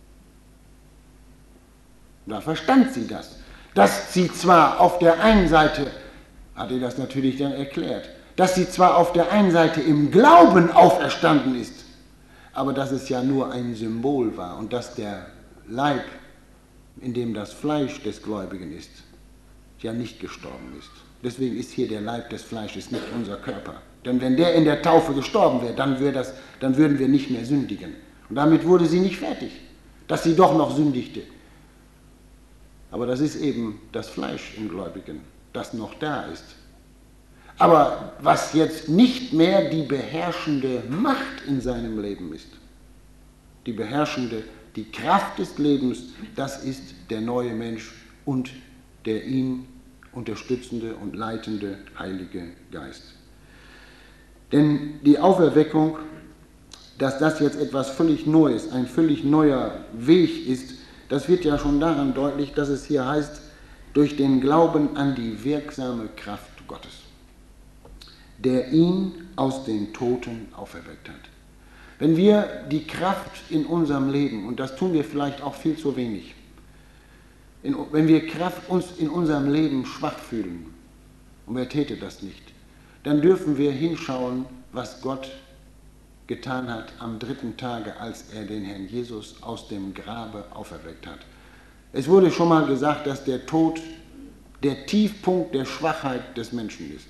Da verstand sie das, dass sie zwar auf der einen Seite, hat er das natürlich dann erklärt, dass sie zwar auf der einen Seite im Glauben auferstanden ist, aber dass es ja nur ein Symbol war und dass der Leib, in dem das Fleisch des Gläubigen ist, ja nicht gestorben ist. Deswegen ist hier der Leib des Fleisches nicht unser Körper. Denn wenn der in der Taufe gestorben wäre, dann, wär das, dann würden wir nicht mehr sündigen. Und damit wurde sie nicht fertig, dass sie doch noch sündigte. Aber das ist eben das Fleisch im Gläubigen, das noch da ist. Aber was jetzt nicht mehr die beherrschende Macht in seinem Leben ist, die beherrschende, die Kraft des Lebens, das ist der neue Mensch und der ihn unterstützende und leitende Heilige Geist. Denn die Auferweckung, dass das jetzt etwas völlig Neues, ein völlig neuer Weg ist, das wird ja schon daran deutlich, dass es hier heißt, durch den Glauben an die wirksame Kraft Gottes, der ihn aus den Toten auferweckt hat. Wenn wir die Kraft in unserem Leben, und das tun wir vielleicht auch viel zu wenig, in, wenn wir Kraft uns in unserem Leben schwach fühlen, und wer täte das nicht, dann dürfen wir hinschauen, was Gott getan hat am dritten Tage, als er den Herrn Jesus aus dem Grabe auferweckt hat. Es wurde schon mal gesagt, dass der Tod der Tiefpunkt der Schwachheit des Menschen ist.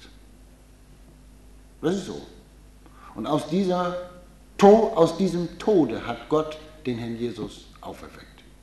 Das ist so. Und aus, dieser, aus diesem Tode hat Gott den Herrn Jesus auferweckt.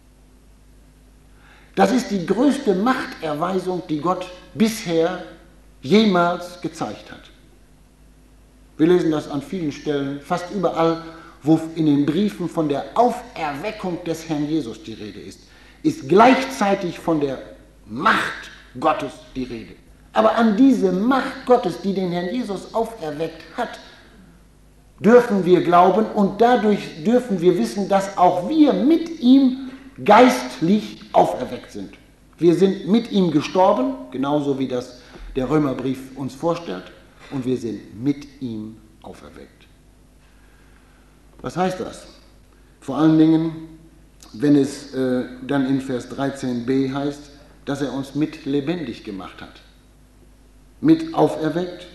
Das ist die größte Machterweisung, die Gott bisher jemals gezeigt hat. Wir lesen das an vielen Stellen, fast überall, wo in den Briefen von der Auferweckung des Herrn Jesus die Rede ist, ist gleichzeitig von der Macht Gottes die Rede. Aber an diese Macht Gottes, die den Herrn Jesus auferweckt hat, dürfen wir glauben und dadurch dürfen wir wissen, dass auch wir mit ihm geistlich auferweckt sind. Wir sind mit ihm gestorben, genauso wie das der Römerbrief uns vorstellt, und wir sind mit ihm auferweckt. Was heißt das? Vor allen Dingen, wenn es äh, dann in Vers dreizehn b heißt, dass er uns mit lebendig gemacht hat. Mit auferweckt.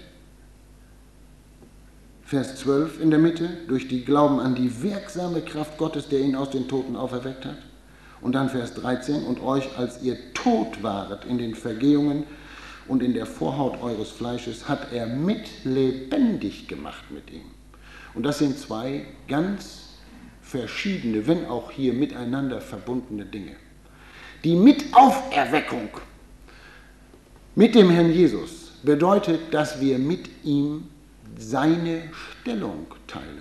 Vers zwölf in der Mitte, durch die Glauben an die wirksame Kraft Gottes, der ihn aus den Toten auferweckt hat. Und dann Vers dreizehn, und euch, als ihr tot waret in den Vergehungen und in der Vorhaut eures Fleisches, hat er mit lebendig gemacht mit ihm. Und das sind zwei ganz verschiedene, wenn auch hier miteinander verbundene Dinge. Die Mitauferweckung mit dem Herrn Jesus bedeutet, dass wir mit ihm seine Stellung teilen.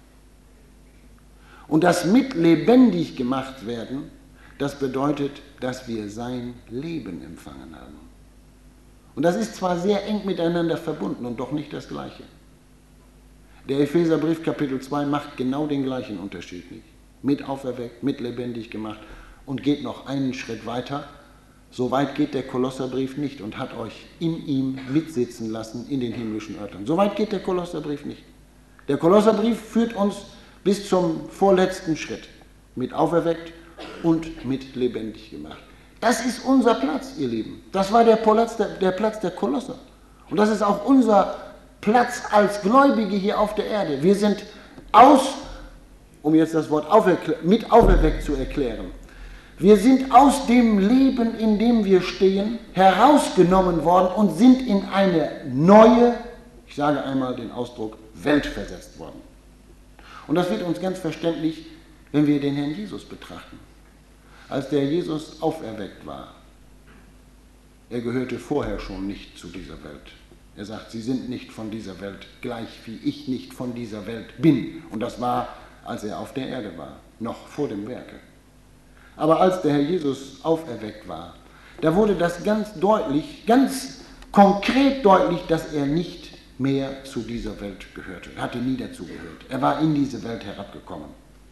Und das mit lebendig gemacht werden, das bedeutet, dass wir sein Leben empfangen haben. Und das ist zwar sehr eng miteinander verbunden und doch nicht das Gleiche. Der Epheserbrief Kapitel zwei macht genau den gleichen Unterschied nicht. Mit auferweckt, mit lebendig gemacht und geht noch einen Schritt weiter. So weit geht der Kolosserbrief nicht und hat euch in ihm mitsitzen lassen in den himmlischen Örtern. So weit geht der Kolosserbrief nicht. Der Kolosserbrief führt uns bis zum vorletzten Schritt. Mit auferweckt und mit lebendig gemacht. Das ist unser Platz, ihr Lieben. Das war der Platz der, der Platz der Kolosser. Und das ist auch unser Platz als Gläubige hier auf der Erde. Wir sind aus, um jetzt das Wort mit auferweckt zu erklären, wir sind aus dem Leben, in dem wir stehen, herausgenommen worden und sind in eine neue, ich sage einmal den Ausdruck, Welt versetzt worden. Und das wird uns ganz verständlich, wenn wir den Herrn Jesus betrachten. Als der Jesus auferweckt war, er gehörte vorher schon nicht zu dieser Welt. Er sagt, sie sind nicht von dieser Welt, gleich wie ich nicht von dieser Welt bin. Und das war, als er auf der Erde war, noch vor dem Werke. Aber als der Herr Jesus auferweckt war, da wurde das ganz deutlich, ganz konkret deutlich, dass er nicht mehr zu dieser Welt gehörte. Er hatte nie dazu gehört. Er war in diese Welt herabgekommen.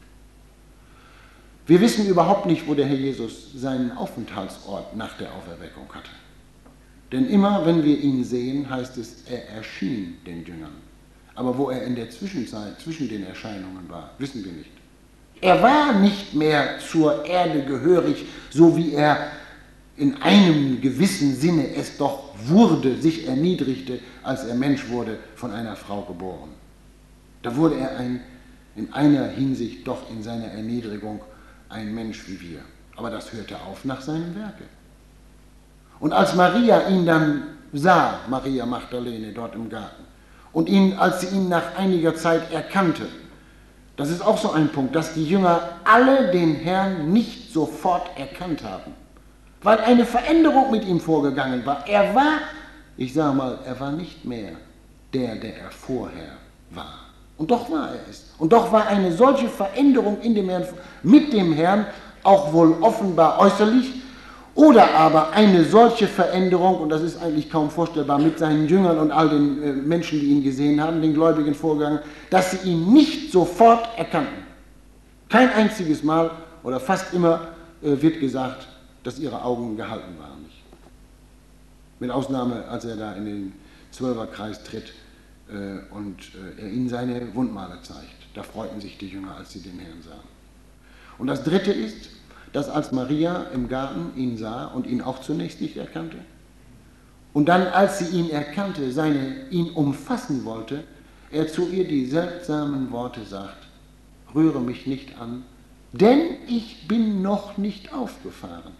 Wir wissen überhaupt nicht, wo der Herr Jesus seinen Aufenthaltsort nach der Auferweckung hatte. Denn immer, wenn wir ihn sehen, heißt es, er erschien den Jüngern. Aber wo er in der Zwischenzeit, zwischen den Erscheinungen war, wissen wir nicht. Er war nicht mehr zur Erde gehörig, so wie er in einem gewissen Sinne es doch wurde, sich erniedrigte, als er Mensch wurde, von einer Frau geboren. Da wurde er ein, in einer Hinsicht doch in seiner Erniedrigung ein Mensch wie wir. Aber das hörte auf nach seinem Werke. Und als Maria ihn dann sah, Maria Magdalene dort im Garten, und ihn, als sie ihn nach einiger Zeit erkannte, das ist auch so ein Punkt, dass die Jünger alle den Herrn nicht sofort erkannt haben, weil eine Veränderung mit ihm vorgegangen war. Er war, ich sage mal, er war nicht mehr der, der er vorher war. Und doch war er es. Und doch war eine solche Veränderung in dem Herrn, mit dem Herrn, auch wohl offenbar äußerlich, oder aber eine solche Veränderung, und das ist eigentlich kaum vorstellbar, mit seinen Jüngern und all den äh, Menschen, die ihn gesehen haben, den Gläubigen vorgegangen, dass sie ihn nicht sofort erkannten. Kein einziges Mal oder fast immer äh, wird gesagt, dass ihre Augen gehalten waren. Nicht? Mit Ausnahme, als er da in den Zwölferkreis tritt äh, und äh, er ihnen seine Wundmale zeigt. Da freuten sich die Jünger, als sie den Herrn sahen. Und das Dritte ist, dass als Maria im Garten ihn sah und ihn auch zunächst nicht erkannte, und dann, als sie ihn erkannte, seine, ihn umfassen wollte, er zu ihr die seltsamen Worte sagt, rühre mich nicht an, denn ich bin noch nicht aufgefahren.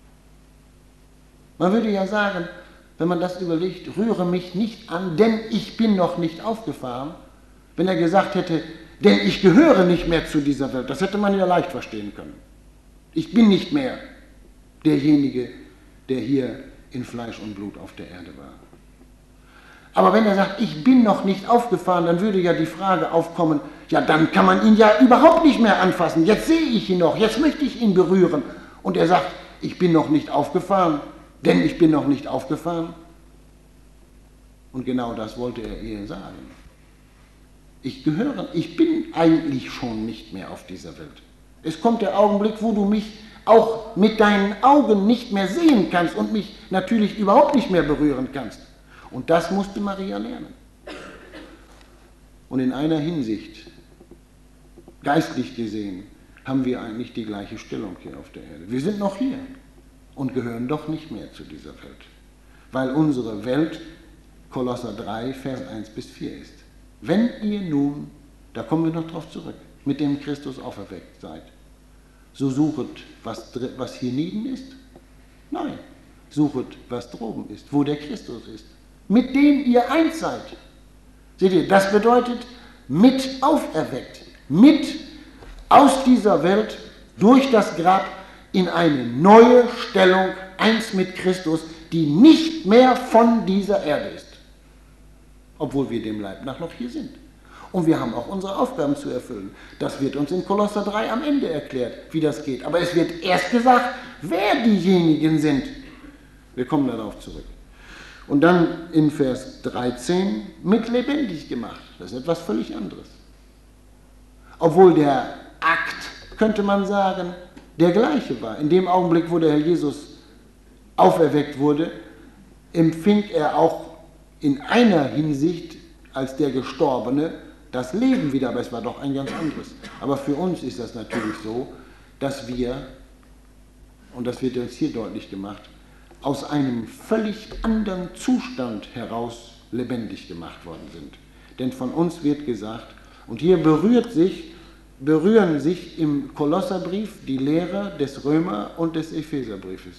Man würde ja sagen, wenn man das überlegt, rühre mich nicht an, denn ich bin noch nicht aufgefahren, wenn er gesagt hätte, Denn ich gehöre nicht mehr zu dieser Welt. Das hätte man ja leicht verstehen können. Ich bin nicht mehr derjenige, der hier in Fleisch und Blut auf der Erde war. Aber wenn er sagt, ich bin noch nicht aufgefahren, dann würde ja die Frage aufkommen, ja, dann kann man ihn ja überhaupt nicht mehr anfassen. Jetzt sehe ich ihn noch, jetzt möchte ich ihn berühren. Und er sagt, ich bin noch nicht aufgefahren, denn ich bin noch nicht aufgefahren. Und genau das wollte er ihr sagen. Ich gehöre, ich bin eigentlich schon nicht mehr auf dieser Welt. Es kommt der Augenblick, wo du mich auch mit deinen Augen nicht mehr sehen kannst und mich natürlich überhaupt nicht mehr berühren kannst. Und das musste Maria lernen. Und in einer Hinsicht, geistlich gesehen, haben wir eigentlich die gleiche Stellung hier auf der Erde. Wir sind noch hier und gehören doch nicht mehr zu dieser Welt, weil unsere Welt Kolosser drei, Vers eins bis vier ist. Wenn ihr nun, da kommen wir noch drauf zurück, mit dem Christus auferweckt seid, so suchet, was, was hier nieden ist? Nein, suchet, was droben ist, wo der Christus ist, mit dem ihr eins seid. Seht ihr, das bedeutet mit auferweckt, mit aus dieser Welt durch das Grab in eine neue Stellung, eins mit Christus, die nicht mehr von dieser Erde ist. Obwohl wir dem Leib nach noch hier sind. Und wir haben auch unsere Aufgaben zu erfüllen. Das wird uns in Kolosser drei am Ende erklärt, wie das geht. Aber es wird erst gesagt, wer diejenigen sind. Wir kommen darauf zurück. Und dann in Vers dreizehn, mit lebendig gemacht. Das ist etwas völlig anderes. Obwohl der Akt, könnte man sagen, der gleiche war. In dem Augenblick, wo der Herr Jesus auferweckt wurde, empfing er auch in einer Hinsicht als der Gestorbene das Leben wieder, aber es war doch ein ganz anderes. Aber für uns ist das natürlich so, dass wir, und das wird uns hier deutlich gemacht, aus einem völlig anderen Zustand heraus lebendig gemacht worden sind. Denn von uns wird gesagt, und hier berührt sich, berühren sich im Kolosserbrief die Lehrer des Römer- und des Epheserbriefes,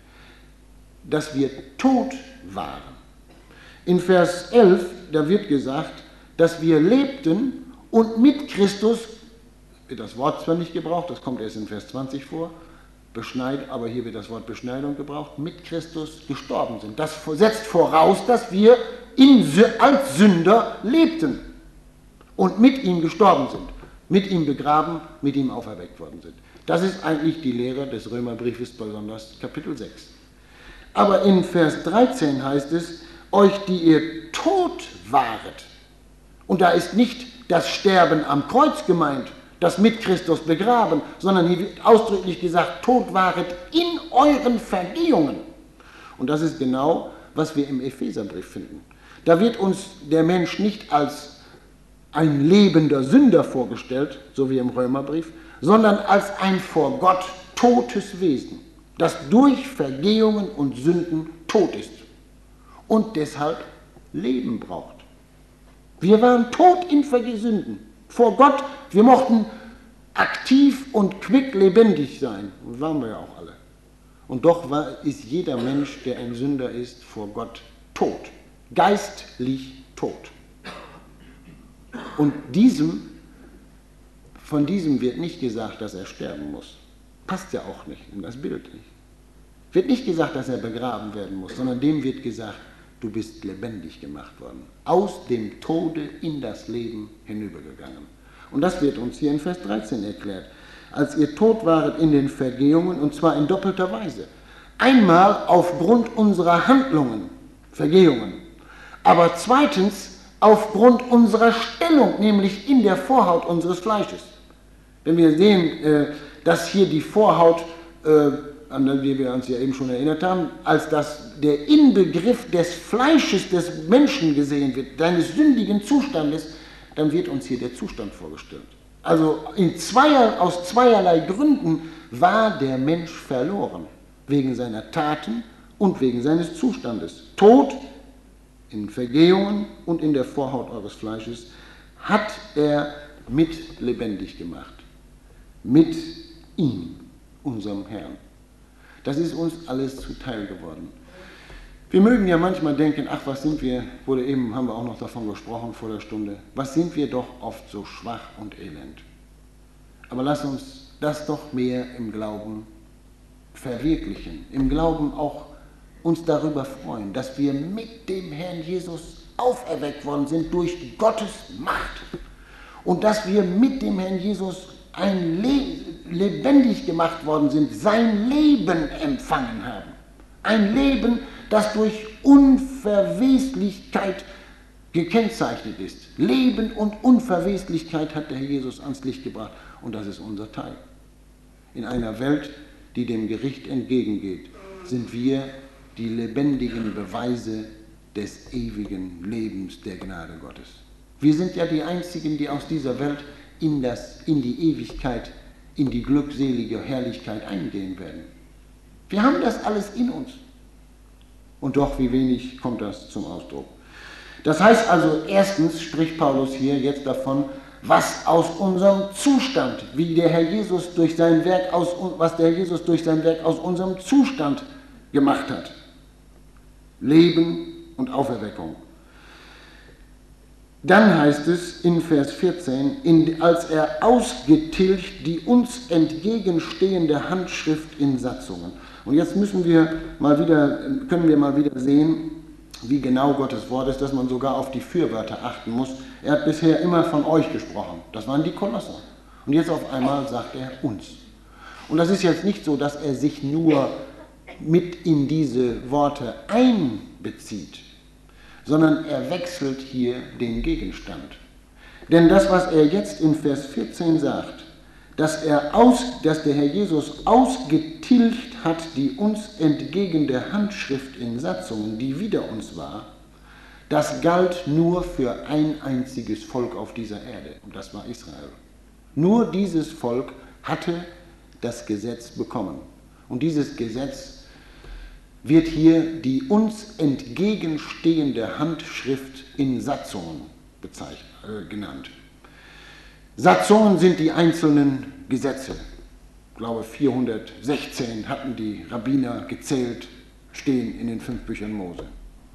dass wir tot waren. In Vers elf, da wird gesagt, dass wir lebten und mit Christus, wird das Wort zwar nicht gebraucht, das kommt erst in Vers zwanzig vor, beschneid, aber hier wird das Wort Beschneidung gebraucht, mit Christus gestorben sind. Das setzt voraus, dass wir in, als Sünder lebten und mit ihm gestorben sind, mit ihm begraben, mit ihm auferweckt worden sind. Das ist eigentlich die Lehre des Römerbriefes, besonders Kapitel sechs. Aber in Vers dreizehn heißt es, euch, die ihr tot waret. Und da ist nicht das Sterben am Kreuz gemeint, das mit Christus begraben, sondern hier wird ausdrücklich gesagt, tot waret in euren Vergehungen. Und das ist genau, was wir im Epheserbrief finden. Da wird uns der Mensch nicht als ein lebender Sünder vorgestellt, so wie im Römerbrief, sondern als ein vor Gott totes Wesen, das durch Vergehungen und Sünden tot ist und deshalb Leben braucht. Wir waren tot in Sünden. Vor Gott, wir mochten aktiv und quick lebendig sein. Das waren wir ja auch alle. Und doch war, ist jeder Mensch, der ein Sünder ist, vor Gott tot. Geistlich tot. Und diesem, von diesem wird nicht gesagt, dass er sterben muss. Passt ja auch nicht in das Bild nicht. Wird nicht gesagt, dass er begraben werden muss, sondern dem wird gesagt, du bist lebendig gemacht worden. Aus dem Tode in das Leben hinübergegangen. Und das wird uns hier in Vers dreizehn erklärt. Als ihr tot waret in den Vergehungen, und zwar in doppelter Weise. Einmal aufgrund unserer Handlungen, Vergehungen, aber zweitens aufgrund unserer Stellung, nämlich in der Vorhaut unseres Fleisches. Wenn wir sehen, dass hier die Vorhaut, an die wir uns ja eben schon erinnert haben, als dass der Inbegriff des Fleisches des Menschen gesehen wird, deines sündigen Zustandes, dann wird uns hier der Zustand vorgestellt. Also in zweier, aus zweierlei Gründen war der Mensch verloren, wegen seiner Taten und wegen seines Zustandes. Tod in Vergehungen und in der Vorhaut eures Fleisches hat er mit lebendig gemacht, mit ihm, unserem Herrn. Das ist uns alles zuteil geworden. Wir mögen ja manchmal denken, ach, was sind wir, wurde eben, haben wir auch noch davon gesprochen vor der Stunde, was sind wir doch oft so schwach und elend. Aber lass uns das doch mehr im Glauben verwirklichen, im Glauben auch uns darüber freuen, dass wir mit dem Herrn Jesus auferweckt worden sind durch Gottes Macht und dass wir mit dem Herrn Jesus ein Le- lebendig gemacht worden sind, sein Leben empfangen haben. Ein Leben, das durch Unverweslichkeit gekennzeichnet ist. Leben und Unverweslichkeit hat der Herr Jesus ans Licht gebracht und das ist unser Teil. In einer Welt, die dem Gericht entgegengeht, sind wir die lebendigen Beweise des ewigen Lebens der Gnade Gottes. Wir sind ja die Einzigen, die aus dieser Welt in, das, in die Ewigkeit, in die glückselige Herrlichkeit eingehen werden. Wir haben das alles in uns. Und doch, wie wenig kommt das zum Ausdruck. Das heißt also, erstens spricht Paulus hier jetzt davon, was aus unserem Zustand, wie der Herr Jesus durch sein Werk aus, was der Herr Jesus durch sein Werk aus unserem Zustand gemacht hat. Leben und Auferweckung. Dann heißt es in Vers vierzehn, in, als er ausgetilgt die uns entgegenstehende Handschrift in Satzungen. Und jetzt müssen wir mal wieder, können wir mal wieder sehen, wie genau Gottes Wort ist, dass man sogar auf die Fürwörter achten muss. Er hat bisher immer von euch gesprochen. Das waren die Kolosser. Und jetzt auf einmal sagt er uns. Und das ist jetzt nicht so, dass er sich nur mit in diese Worte einbezieht, sondern er wechselt hier den Gegenstand. Denn das, was er jetzt in Vers vierzehn sagt, dass, er aus, dass der Herr Jesus ausgetilgt hat die uns entgegende Handschrift in Satzungen, die wider uns war, das galt nur für ein einziges Volk auf dieser Erde, und das war Israel. Nur dieses Volk hatte das Gesetz bekommen. Und dieses Gesetz wird hier die uns entgegenstehende Handschrift in Satzungen bezeichnet, äh, genannt. Satzungen sind die einzelnen Gesetze. Ich glaube, vierhundertsechzehn hatten die Rabbiner gezählt, stehen in den fünf Büchern Mose.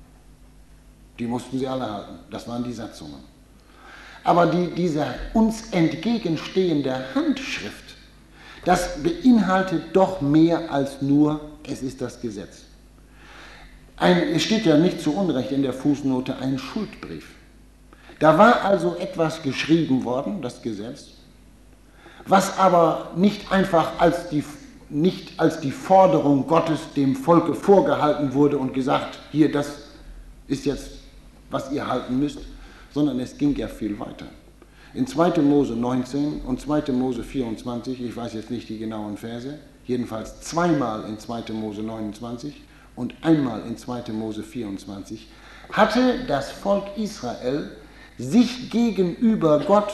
Die mussten sie alle halten. Das waren die Satzungen. Aber die, diese uns entgegenstehende Handschrift, das beinhaltet doch mehr als nur, es ist das Gesetz. Ein, es steht ja nicht zu Unrecht in der Fußnote ein Schuldbrief. Da war also etwas geschrieben worden, das Gesetz, was aber nicht einfach als die, nicht als die Forderung Gottes dem Volke vorgehalten wurde und gesagt, hier, das ist jetzt, was ihr halten müsst, sondern es ging ja viel weiter. In zweiter Mose neunzehn und zweiter Mose vierundzwanzig, ich weiß jetzt nicht die genauen Verse, jedenfalls zweimal in zweiter Mose neunundzwanzig und einmal in zweiter Mose vierundzwanzig, hatte das Volk Israel sich gegenüber Gott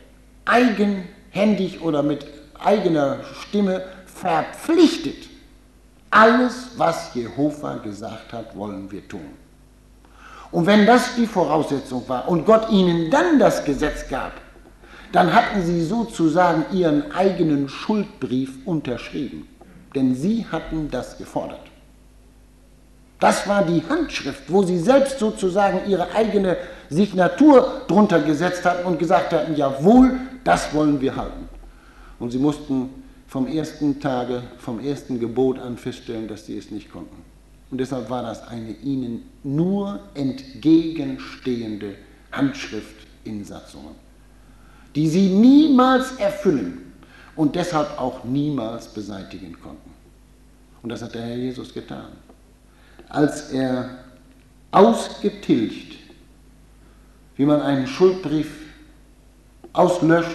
eigenhändig oder mit eigener Stimme verpflichtet. Alles, was Jehova gesagt hat, wollen wir tun. Und wenn das die Voraussetzung war und Gott ihnen dann das Gesetz gab, dann hatten sie sozusagen ihren eigenen Schuldbrief unterschrieben. Denn sie hatten das gefordert. Das war die Handschrift, wo sie selbst sozusagen ihre eigene Signatur drunter gesetzt hatten und gesagt hatten, jawohl, das wollen wir halten. Und sie mussten vom ersten Tage, vom ersten Gebot an feststellen, dass sie es nicht konnten. Und deshalb war das eine ihnen nur entgegenstehende Handschrift in Satzungen, die sie niemals erfüllen und deshalb auch niemals beseitigen konnten. Und das hat der Herr Jesus getan. Als er ausgetilgt, wie man einen Schuldbrief auslöscht,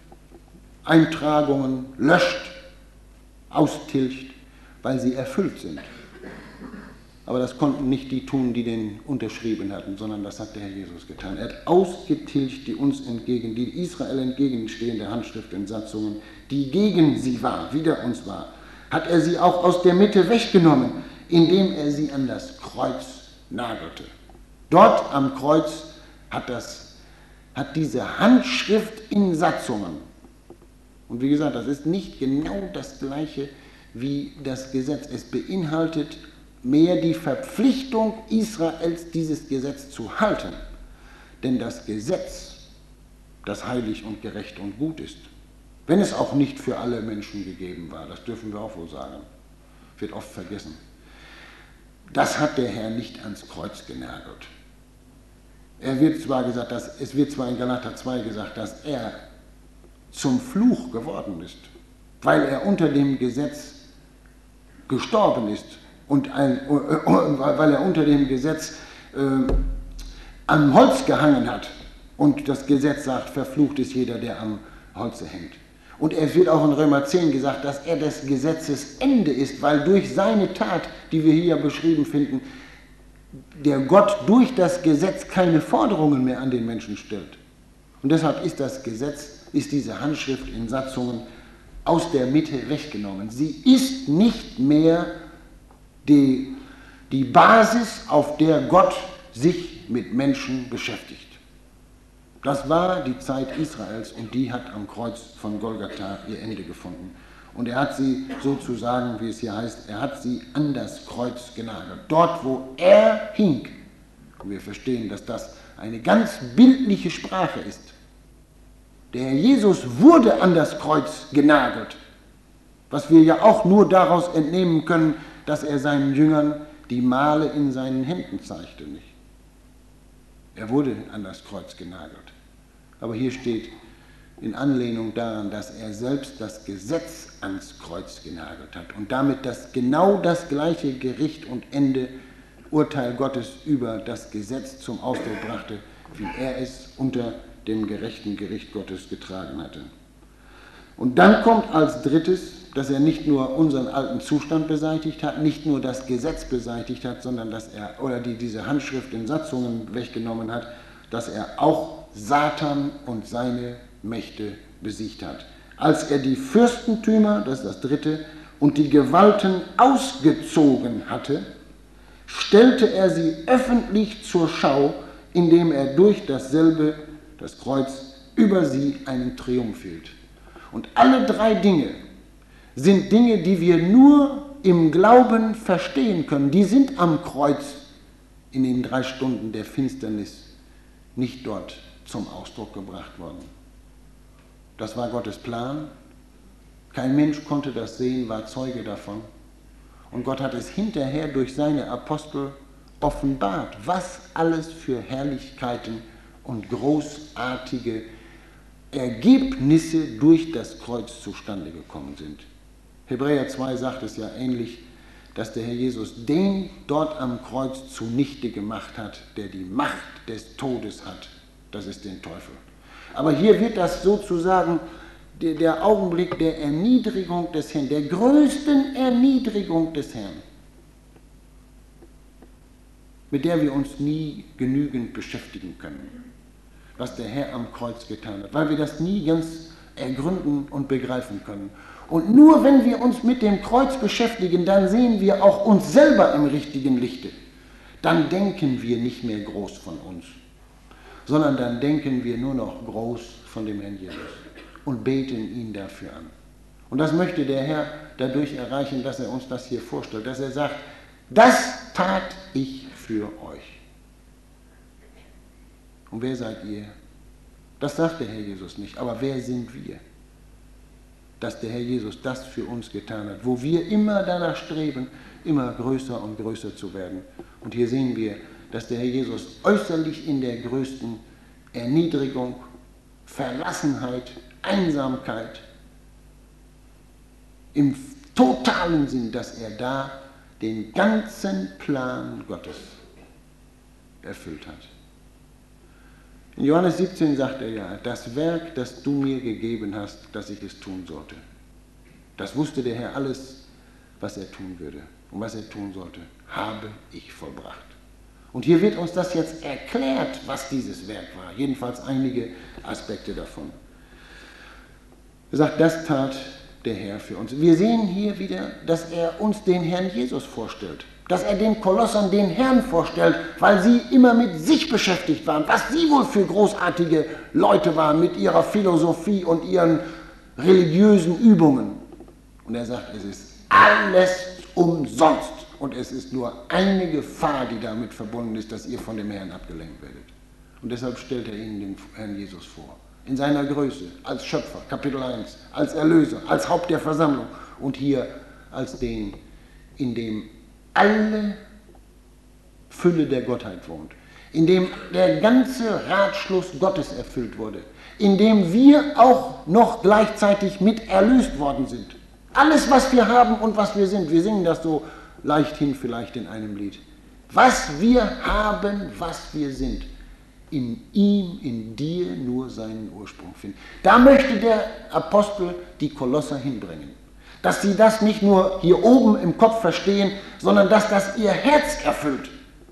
Eintragungen löscht, austilgt, weil sie erfüllt sind. Aber das konnten nicht die tun, die den unterschrieben hatten, sondern das hat der Herr Jesus getan. Er hat ausgetilgt die uns entgegen, die Israel entgegenstehende Handschrift in Satzungen, die gegen sie war, wider uns war, hat er sie auch aus der Mitte weggenommen, indem er sie an das Kreuz nagelte. Dort am Kreuz hat, das, hat diese Handschrift in Satzungen, und wie gesagt, das ist nicht genau das Gleiche wie das Gesetz. Es beinhaltet mehr die Verpflichtung Israels, dieses Gesetz zu halten. Denn das Gesetz, das heilig und gerecht und gut ist, wenn es auch nicht für alle Menschen gegeben war, das dürfen wir auch wohl sagen, wird oft vergessen, das hat der Herr nicht ans Kreuz genagelt. Er wird zwar gesagt, dass, es wird zwar in Galater zwei gesagt, dass er zum Fluch geworden ist, weil er unter dem Gesetz gestorben ist und ein, äh, weil er unter dem Gesetz äh, am Holz gehangen hat und das Gesetz sagt, verflucht ist jeder, der am Holze hängt. Und es wird auch in Römer zehn gesagt, dass er des Gesetzes Ende ist, weil durch seine Tat, die wir hier beschrieben finden, der Gott durch das Gesetz keine Forderungen mehr an den Menschen stellt. Und deshalb ist das Gesetz, ist diese Handschrift in Satzungen aus der Mitte weggenommen. Sie ist nicht mehr die, die Basis, auf der Gott sich mit Menschen beschäftigt. Das war die Zeit Israels und die hat am Kreuz von Golgatha ihr Ende gefunden. Und er hat sie sozusagen, wie es hier heißt, er hat sie an das Kreuz genagelt. Dort, wo er hing. Und wir verstehen, dass das eine ganz bildliche Sprache ist. Der Herr Jesus wurde an das Kreuz genagelt. Was wir ja auch nur daraus entnehmen können, dass er seinen Jüngern die Male in seinen Händen zeigte, nicht? Er wurde an das Kreuz genagelt. Aber hier steht in Anlehnung daran, dass er selbst das Gesetz ans Kreuz genagelt hat und damit das genau das gleiche Gericht und Ende, Urteil Gottes über das Gesetz zum Ausdruck brachte, wie er es unter dem gerechten Gericht Gottes getragen hatte. Und dann kommt als drittes, dass er nicht nur unseren alten Zustand beseitigt hat, nicht nur das Gesetz beseitigt hat, sondern dass er, oder die diese Handschrift in Satzungen weggenommen hat, dass er auch Satan und seine Mächte besiegt hat. Als er die Fürstentümer, das ist das dritte, und die Gewalten ausgezogen hatte, stellte er sie öffentlich zur Schau, indem er durch dasselbe, das Kreuz, über sie einen Triumph hielt. Und alle drei Dinge sind Dinge, die wir nur im Glauben verstehen können. Die sind am Kreuz in den drei Stunden der Finsternis nicht dort zum Ausdruck gebracht worden. Das war Gottes Plan. Kein Mensch konnte das sehen, war Zeuge davon. Und Gott hat es hinterher durch seine Apostel offenbart, was alles für Herrlichkeiten und großartige Ergebnisse durch das Kreuz zustande gekommen sind. Hebräer zwei sagt es ja ähnlich, dass der Herr Jesus den dort am Kreuz zunichte gemacht hat, der die Macht des Todes hat. Das ist den Teufel. Aber hier wird das sozusagen der, der Augenblick der Erniedrigung des Herrn, der größten Erniedrigung des Herrn, mit der wir uns nie genügend beschäftigen können, was der Herr am Kreuz getan hat, weil wir das nie ganz ergründen und begreifen können. Und nur wenn wir uns mit dem Kreuz beschäftigen, dann sehen wir auch uns selber im richtigen Lichte. Dann denken wir nicht mehr groß von uns, sondern dann denken wir nur noch groß von dem Herrn Jesus und beten ihn dafür an. Und das möchte der Herr dadurch erreichen, dass er uns das hier vorstellt, dass er sagt, das tat ich für euch. Und wer seid ihr? Das sagt der Herr Jesus nicht, aber wer sind wir? Dass der Herr Jesus das für uns getan hat, wo wir immer danach streben, immer größer und größer zu werden. Und hier sehen wir, dass der Herr Jesus äußerlich in der größten Erniedrigung, Verlassenheit, Einsamkeit, im totalen Sinn, dass er da den ganzen Plan Gottes erfüllt hat. In Johannes siebzehn sagt er ja, das Werk, das du mir gegeben hast, dass ich es tun sollte. Das wusste der Herr alles, was er tun würde und was er tun sollte, habe ich vollbracht. Und hier wird uns das jetzt erklärt, was dieses Werk war, jedenfalls einige Aspekte davon. Er sagt, das tat der Herr für uns. Wir sehen hier wieder, dass er uns den Herrn Jesus vorstellt. Dass er den Kolossern den Herrn vorstellt, weil sie immer mit sich beschäftigt waren, was sie wohl für großartige Leute waren mit ihrer Philosophie und ihren religiösen Übungen. Und er sagt, es ist alles umsonst und es ist nur eine Gefahr, die damit verbunden ist, dass ihr von dem Herrn abgelenkt werdet. Und deshalb stellt er ihnen den Herrn Jesus vor. In seiner Größe, als Schöpfer, Kapitel eins, als Erlöser, als Haupt der Versammlung und hier als den, in dem alle Fülle der Gottheit wohnt, in dem der ganze Ratschluss Gottes erfüllt wurde, in dem wir auch noch gleichzeitig mit erlöst worden sind. Alles, was wir haben und was wir sind, wir singen das so leichthin vielleicht in einem Lied. Was wir haben, was wir sind, in ihm, in dir nur seinen Ursprung finden. Da möchte der Apostel die Kolosser hinbringen. Dass sie das nicht nur hier oben im Kopf verstehen, sondern dass das ihr Herz erfüllt.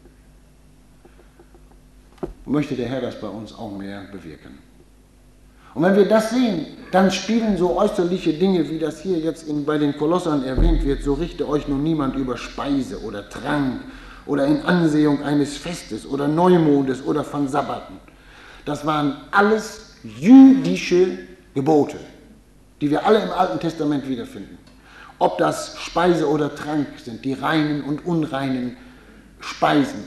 Möchte der Herr das bei uns auch mehr bewirken. Und wenn wir das sehen, dann spielen so äußerliche Dinge, wie das hier jetzt in, bei den Kolossern erwähnt wird, so richte euch nun niemand über Speise oder Trank oder in Ansehung eines Festes oder Neumondes oder von Sabbaten. Das waren alles jüdische Gebote, die wir alle im Alten Testament wiederfinden. Ob das Speise oder Trank sind, die reinen und unreinen Speisen.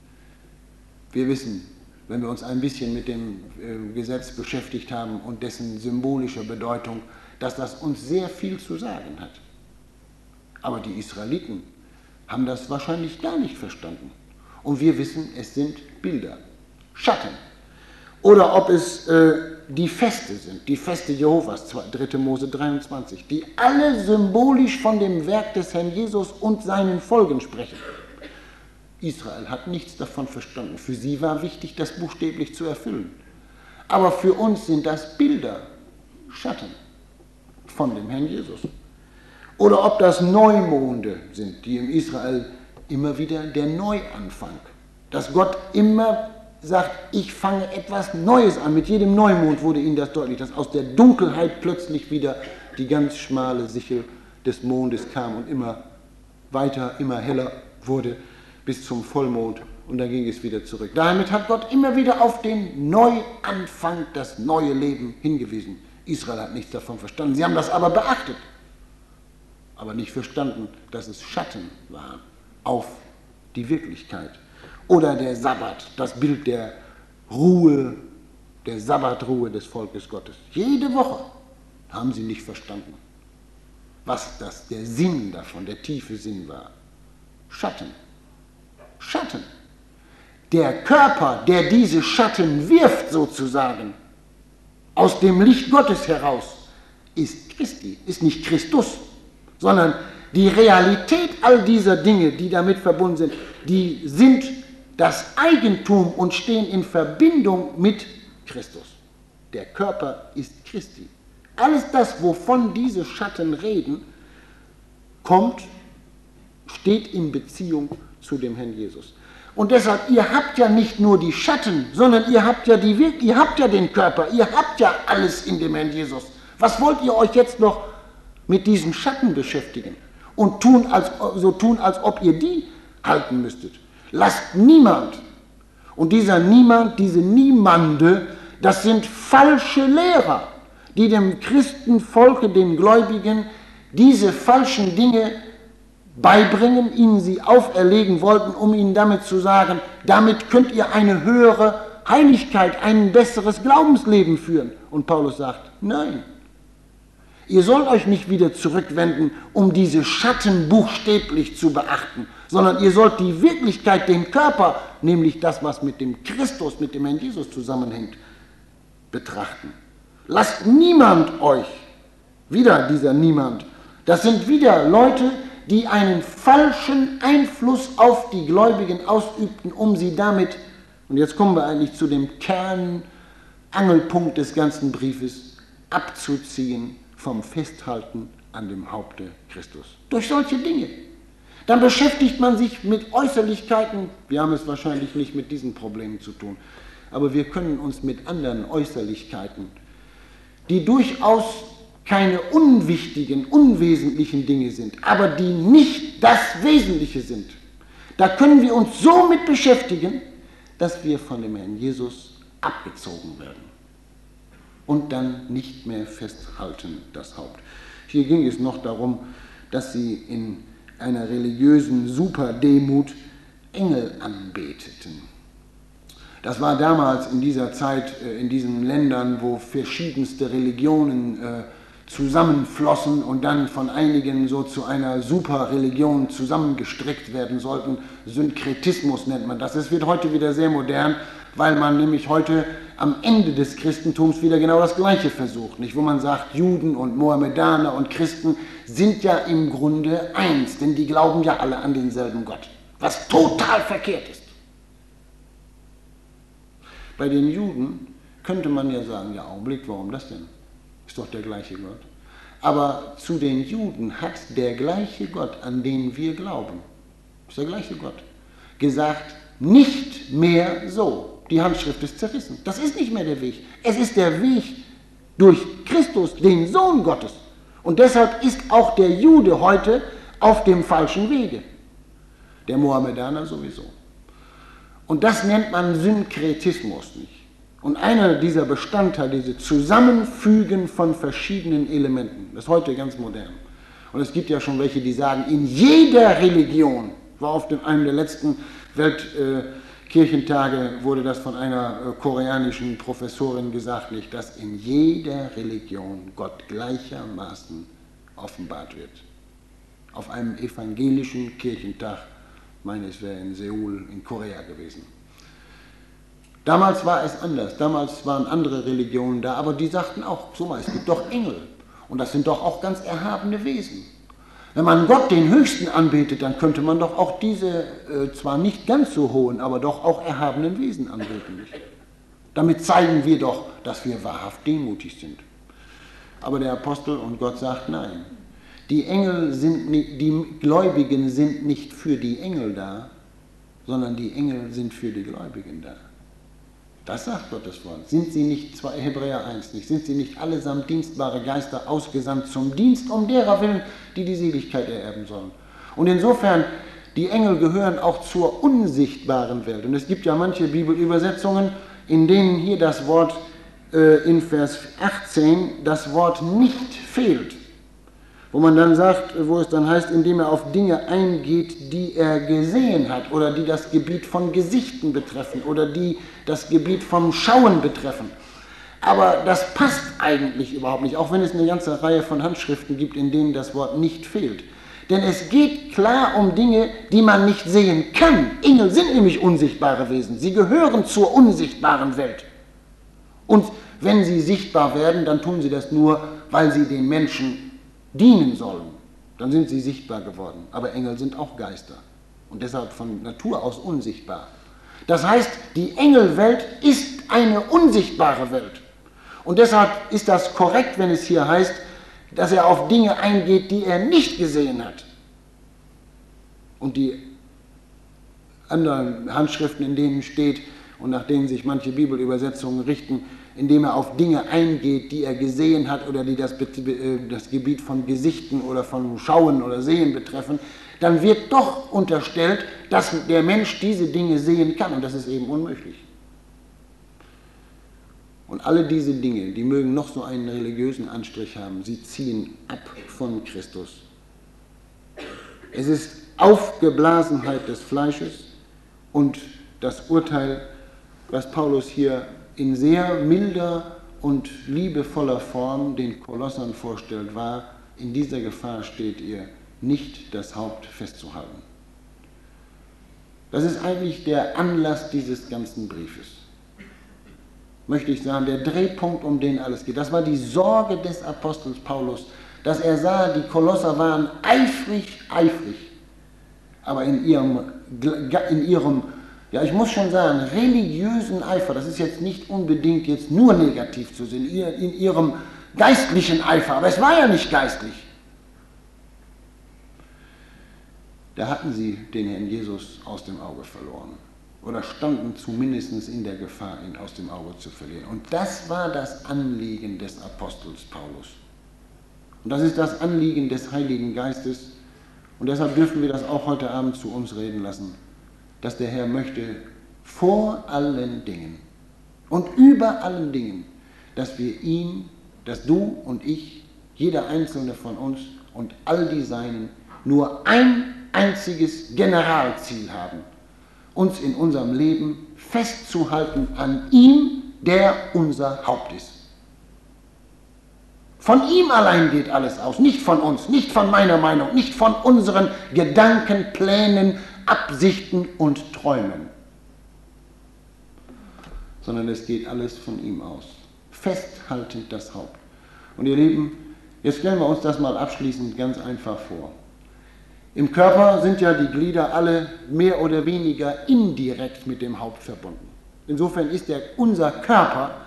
Wir wissen, wenn wir uns ein bisschen mit dem äh, Gesetz beschäftigt haben und dessen symbolischer Bedeutung, dass das uns sehr viel zu sagen hat. Aber die Israeliten haben das wahrscheinlich gar nicht verstanden. Und wir wissen, es sind Bilder, Schatten. Oder ob es äh, die Feste sind, die Feste Jehovas, dritte Mose dreiundzwanzig, die alle symbolisch von dem Werk des Herrn Jesus und seinen Folgen sprechen. Israel hat nichts davon verstanden. Für sie war wichtig, das buchstäblich zu erfüllen. Aber für uns sind das Bilder, Schatten von dem Herrn Jesus. Oder ob das Neumonde sind, die in Israel immer wieder der Neuanfang. Dass Gott immer sagt, ich fange etwas Neues an. Mit jedem Neumond wurde ihnen das deutlich, dass aus der Dunkelheit plötzlich wieder die ganz schmale Sichel des Mondes kam und immer weiter, immer heller wurde bis zum Vollmond und dann ging es wieder zurück. Damit hat Gott immer wieder auf den Neuanfang, das neue Leben hingewiesen. Israel hat nichts davon verstanden. Sie haben das aber beachtet, aber nicht verstanden, dass es Schatten war auf die Wirklichkeit. Oder der Sabbat, das Bild der Ruhe, der Sabbatruhe des Volkes Gottes. Jede Woche haben sie nicht verstanden, was das der Sinn davon, der tiefe Sinn war. Schatten. Schatten. Der Körper, der diese Schatten wirft sozusagen, aus dem Licht Gottes heraus, ist Christi, ist nicht Christus, sondern die Realität all dieser Dinge, die damit verbunden sind, die sind das Eigentum und stehen in Verbindung mit Christus. Der Körper ist Christi. Alles das, wovon diese Schatten reden, kommt, steht in Beziehung zu dem Herrn Jesus. Und deshalb, ihr habt ja nicht nur die Schatten, sondern ihr habt ja, die, ihr habt ja den Körper, ihr habt ja alles in dem Herrn Jesus. Was wollt ihr euch jetzt noch mit diesen Schatten beschäftigen und tun, als, so tun, als ob ihr die halten müsstet? Lasst niemand, und dieser Niemand, diese Niemande, das sind falsche Lehrer, die dem Christenvolke, den Gläubigen, diese falschen Dinge beibringen, ihnen sie auferlegen wollten, um ihnen damit zu sagen, damit könnt ihr eine höhere Heiligkeit, ein besseres Glaubensleben führen. Und Paulus sagt, nein, ihr sollt euch nicht wieder zurückwenden, um diese Schatten buchstäblich zu beachten, sondern ihr sollt die Wirklichkeit, den Körper, nämlich das, was mit dem Christus, mit dem Herrn Jesus zusammenhängt, betrachten. Lasst niemand euch, wieder dieser Niemand, das sind wieder Leute, die einen falschen Einfluss auf die Gläubigen ausübten, um sie damit, und jetzt kommen wir eigentlich zu dem Kernangelpunkt des ganzen Briefes, abzuziehen vom Festhalten an dem Haupte Christus. Durch solche Dinge. Dann beschäftigt man sich mit Äußerlichkeiten, wir haben es wahrscheinlich nicht mit diesen Problemen zu tun, aber wir können uns mit anderen Äußerlichkeiten, die durchaus keine unwichtigen, unwesentlichen Dinge sind, aber die nicht das Wesentliche sind. Da können wir uns so mit beschäftigen, dass wir von dem Herrn Jesus abgezogen werden und dann nicht mehr festhalten das Haupt. Hier ging es noch darum, dass sie in einer religiösen Superdemut Engel anbeteten. Das war damals in dieser Zeit, in diesen Ländern, wo verschiedenste Religionen äh, zusammenflossen und dann von einigen so zu einer Superreligion zusammengestrickt werden sollten. Synkretismus nennt man das. Das wird heute wieder sehr modern, weil man nämlich heute am Ende des Christentums wieder genau das Gleiche versucht, nicht? Wo man sagt, Juden und Mohammedaner und Christen sind ja im Grunde eins, denn die glauben ja alle an denselben Gott, was total verkehrt ist. Bei den Juden könnte man ja sagen, ja Augenblick, warum das denn? Ist doch der gleiche Gott. Aber zu den Juden hat der gleiche Gott, an den wir glauben, ist der gleiche Gott, gesagt, nicht mehr so. Die Handschrift ist zerrissen. Das ist nicht mehr der Weg. Es ist der Weg durch Christus, den Sohn Gottes. Und deshalb ist auch der Jude heute auf dem falschen Wege. Der Mohammedaner sowieso. Und das nennt man Synkretismus nicht. Und einer dieser Bestandteile, diese Zusammenfügen von verschiedenen Elementen, das ist heute ganz modern. Und es gibt ja schon welche, die sagen, in jeder Religion, war auf dem, einem der letzten Weltkirchentage, äh, wurde das von einer äh, koreanischen Professorin gesagt, nicht, dass in jeder Religion Gott gleichermaßen offenbart wird. Auf einem evangelischen Kirchentag, ich meine, es wäre in Seoul in Korea gewesen. Damals war es anders, damals waren andere Religionen da, aber die sagten auch, so mal, es gibt doch Engel und das sind doch auch ganz erhabene Wesen. Wenn man Gott, den Höchsten, anbetet, dann könnte man doch auch diese, äh, zwar nicht ganz so hohen, aber doch auch erhabenen Wesen anbeten. Nicht? Damit zeigen wir doch, dass wir wahrhaft demütig sind. Aber der Apostel und Gott sagt, nein, die Engel sind nicht, die Gläubigen sind nicht für die Engel da, sondern die Engel sind für die Gläubigen da. Das sagt Gottes Wort. Sind sie nicht, Hebräer eins nicht, sind sie nicht allesamt dienstbare Geister ausgesandt zum Dienst um derer willen, die die Seligkeit ererben sollen? Und insofern, die Engel gehören auch zur unsichtbaren Welt. Und es gibt ja manche Bibelübersetzungen, in denen hier das Wort äh, in Vers achtzehn, das Wort nicht fehlt. Wo man dann sagt, wo es dann heißt, indem er auf Dinge eingeht, die er gesehen hat oder die das Gebiet von Gesichten betreffen oder die das Gebiet vom Schauen betreffen. Aber das passt eigentlich überhaupt nicht, auch wenn es eine ganze Reihe von Handschriften gibt, in denen das Wort nicht fehlt. Denn es geht klar um Dinge, die man nicht sehen kann. Engel sind nämlich unsichtbare Wesen, sie gehören zur unsichtbaren Welt. Und wenn sie sichtbar werden, dann tun sie das nur, weil sie den Menschen dienen sollen, dann sind sie sichtbar geworden. Aber Engel sind auch Geister und deshalb von Natur aus unsichtbar. Das heißt, die Engelwelt ist eine unsichtbare Welt. Und deshalb ist das korrekt, wenn es hier heißt, dass er auf Dinge eingeht, die er nicht gesehen hat. Und die anderen Handschriften, in denen steht und nach denen sich manche Bibelübersetzungen richten, indem er auf Dinge eingeht, die er gesehen hat oder die das, das Gebiet von Gesichten oder von Schauen oder Sehen betreffen, dann wird doch unterstellt, dass der Mensch diese Dinge sehen kann und das ist eben unmöglich. Und alle diese Dinge, die mögen noch so einen religiösen Anstrich haben, sie ziehen ab von Christus. Es ist Aufgeblasenheit des Fleisches und das Urteil, was Paulus hier in sehr milder und liebevoller Form den Kolossern vorstellt, war, in dieser Gefahr steht ihr, nicht das Haupt festzuhalten. Das ist eigentlich der Anlass dieses ganzen Briefes. Möchte ich sagen, der Drehpunkt, um den alles geht. Das war die Sorge des Apostels Paulus, dass er sah, die Kolosser waren eifrig, eifrig, aber in ihrem, in ihrem ja, ich muss schon sagen, religiösen Eifer, das ist jetzt nicht unbedingt jetzt nur negativ zu sehen, in ihrem geistlichen Eifer, aber es war ja nicht geistlich. Da hatten sie den Herrn Jesus aus dem Auge verloren oder standen zumindest in der Gefahr, ihn aus dem Auge zu verlieren. Und das war das Anliegen des Apostels Paulus. Und das ist das Anliegen des Heiligen Geistes und deshalb dürfen wir das auch heute Abend zu uns reden lassen, dass der Herr möchte vor allen Dingen und über allen Dingen, dass wir ihn, dass du und ich, jeder einzelne von uns und all die Seinen nur ein einziges Generalziel haben: uns in unserem Leben festzuhalten an ihm, der unser Haupt ist. Von ihm allein geht alles aus, nicht von uns, nicht von meiner Meinung, nicht von unseren Gedanken, Plänen, Absichten und Träumen, sondern es geht alles von ihm aus. Festhaltend das Haupt. Und ihr Lieben, jetzt stellen wir uns das mal abschließend ganz einfach vor. Im Körper sind ja die Glieder alle mehr oder weniger indirekt mit dem Haupt verbunden. Insofern ist der, unser Körper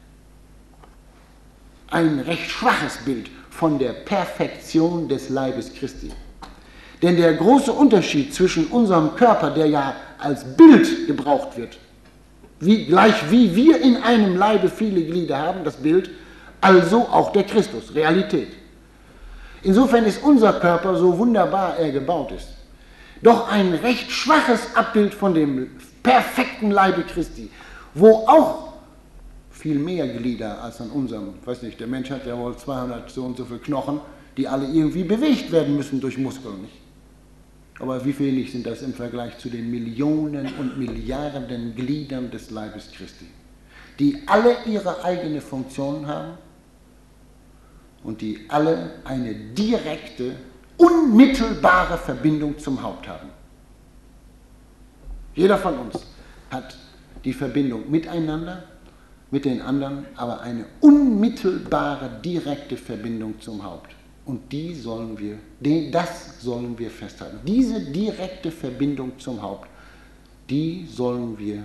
ein recht schwaches Bild von der Perfektion des Leibes Christi. Denn der große Unterschied zwischen unserem Körper, der ja als Bild gebraucht wird, wie, gleich wie wir in einem Leibe viele Glieder haben, das Bild, also auch der Christus, Realität. Insofern ist unser Körper, so wunderbar er gebaut ist, doch ein recht schwaches Abbild von dem perfekten Leibe Christi, wo auch viel mehr Glieder als an unserem, weiß nicht, der Mensch hat ja wohl zweihundert so und so viele Knochen, die alle irgendwie bewegt werden müssen durch Muskeln, nicht? Aber wie wenig sind das im Vergleich zu den Millionen und Milliarden Gliedern des Leibes Christi, die alle ihre eigene Funktion haben und die alle eine direkte, unmittelbare Verbindung zum Haupt haben. Jeder von uns hat die Verbindung miteinander, mit den anderen, aber eine unmittelbare, direkte Verbindung zum Haupt. Und die sollen wir, das sollen wir festhalten. Diese direkte Verbindung zum Haupt, die sollen wir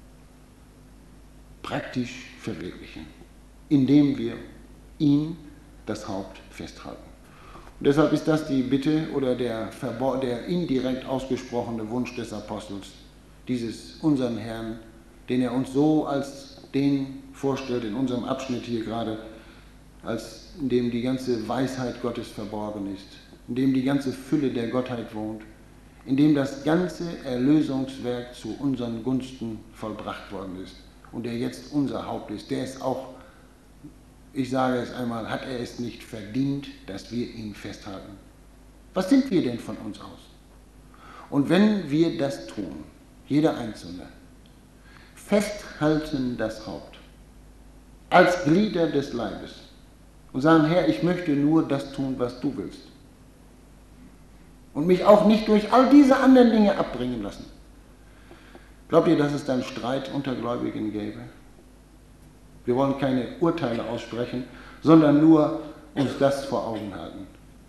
praktisch verwirklichen, indem wir ihn, das Haupt, festhalten. Und deshalb ist das die Bitte oder der, der indirekt ausgesprochene Wunsch des Apostels, dieses unseren Herrn, den er uns so als den vorstellt in unserem Abschnitt hier gerade, als in dem die ganze Weisheit Gottes verborgen ist, in dem die ganze Fülle der Gottheit wohnt, in dem das ganze Erlösungswerk zu unseren Gunsten vollbracht worden ist und der jetzt unser Haupt ist, der ist auch, ich sage es einmal, hat er es nicht verdient, dass wir ihn festhalten. Was sind wir denn von uns aus? Und wenn wir das tun, jeder Einzelne, festhalten das Haupt, als Glieder des Leibes, und sagen, Herr, ich möchte nur das tun, was du willst. Und mich auch nicht durch all diese anderen Dinge abbringen lassen. Glaubt ihr, dass es dann Streit unter Gläubigen gäbe? Wir wollen keine Urteile aussprechen, sondern nur uns das vor Augen halten.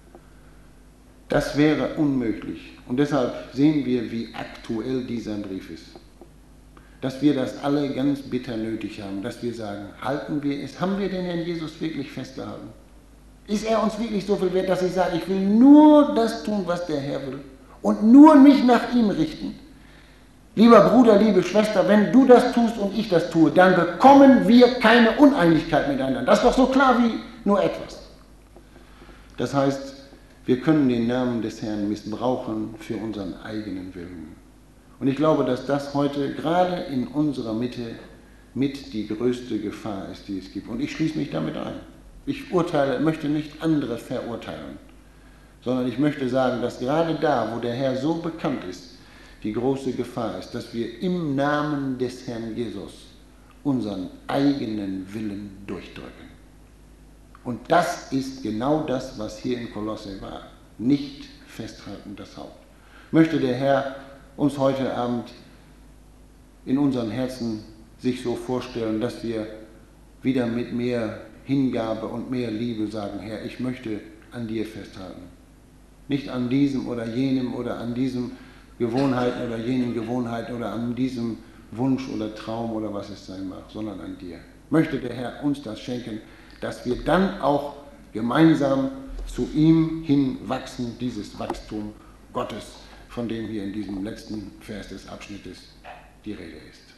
Das wäre unmöglich. Und deshalb sehen wir, wie aktuell dieser Brief ist. Dass wir das alle ganz bitter nötig haben, dass wir sagen, halten wir es, haben wir den Herrn Jesus wirklich festgehalten? Ist er uns wirklich so viel wert, dass ich sage, ich will nur das tun, was der Herr will und nur mich nach ihm richten? Lieber Bruder, liebe Schwester, wenn du das tust und ich das tue, dann bekommen wir keine Uneinigkeit miteinander. Das ist doch so klar wie nur etwas. Das heißt, wir können den Namen des Herrn missbrauchen für unseren eigenen Willen. Und ich glaube, dass das heute gerade in unserer Mitte mit die größte Gefahr ist, die es gibt. Und ich schließe mich damit ein. Ich urteile, möchte nicht andere verurteilen, sondern ich möchte sagen, dass gerade da, wo der Herr so bekannt ist, die große Gefahr ist, dass wir im Namen des Herrn Jesus unseren eigenen Willen durchdrücken. Und das ist genau das, was hier in Kolosse war. Nicht festhalten das Haupt. Möchte der Herr uns heute Abend in unseren Herzen sich so vorstellen, dass wir wieder mit mehr Hingabe und mehr Liebe sagen, Herr, ich möchte an dir festhalten. Nicht an diesem oder jenem oder an diesem Gewohnheiten oder jenen Gewohnheiten oder an diesem Wunsch oder Traum oder was es sein mag, sondern an dir. Möchte der Herr uns das schenken, dass wir dann auch gemeinsam zu ihm hin wachsen, dieses Wachstum Gottes, von dem hier in diesem letzten Vers des Abschnittes die Rede ist.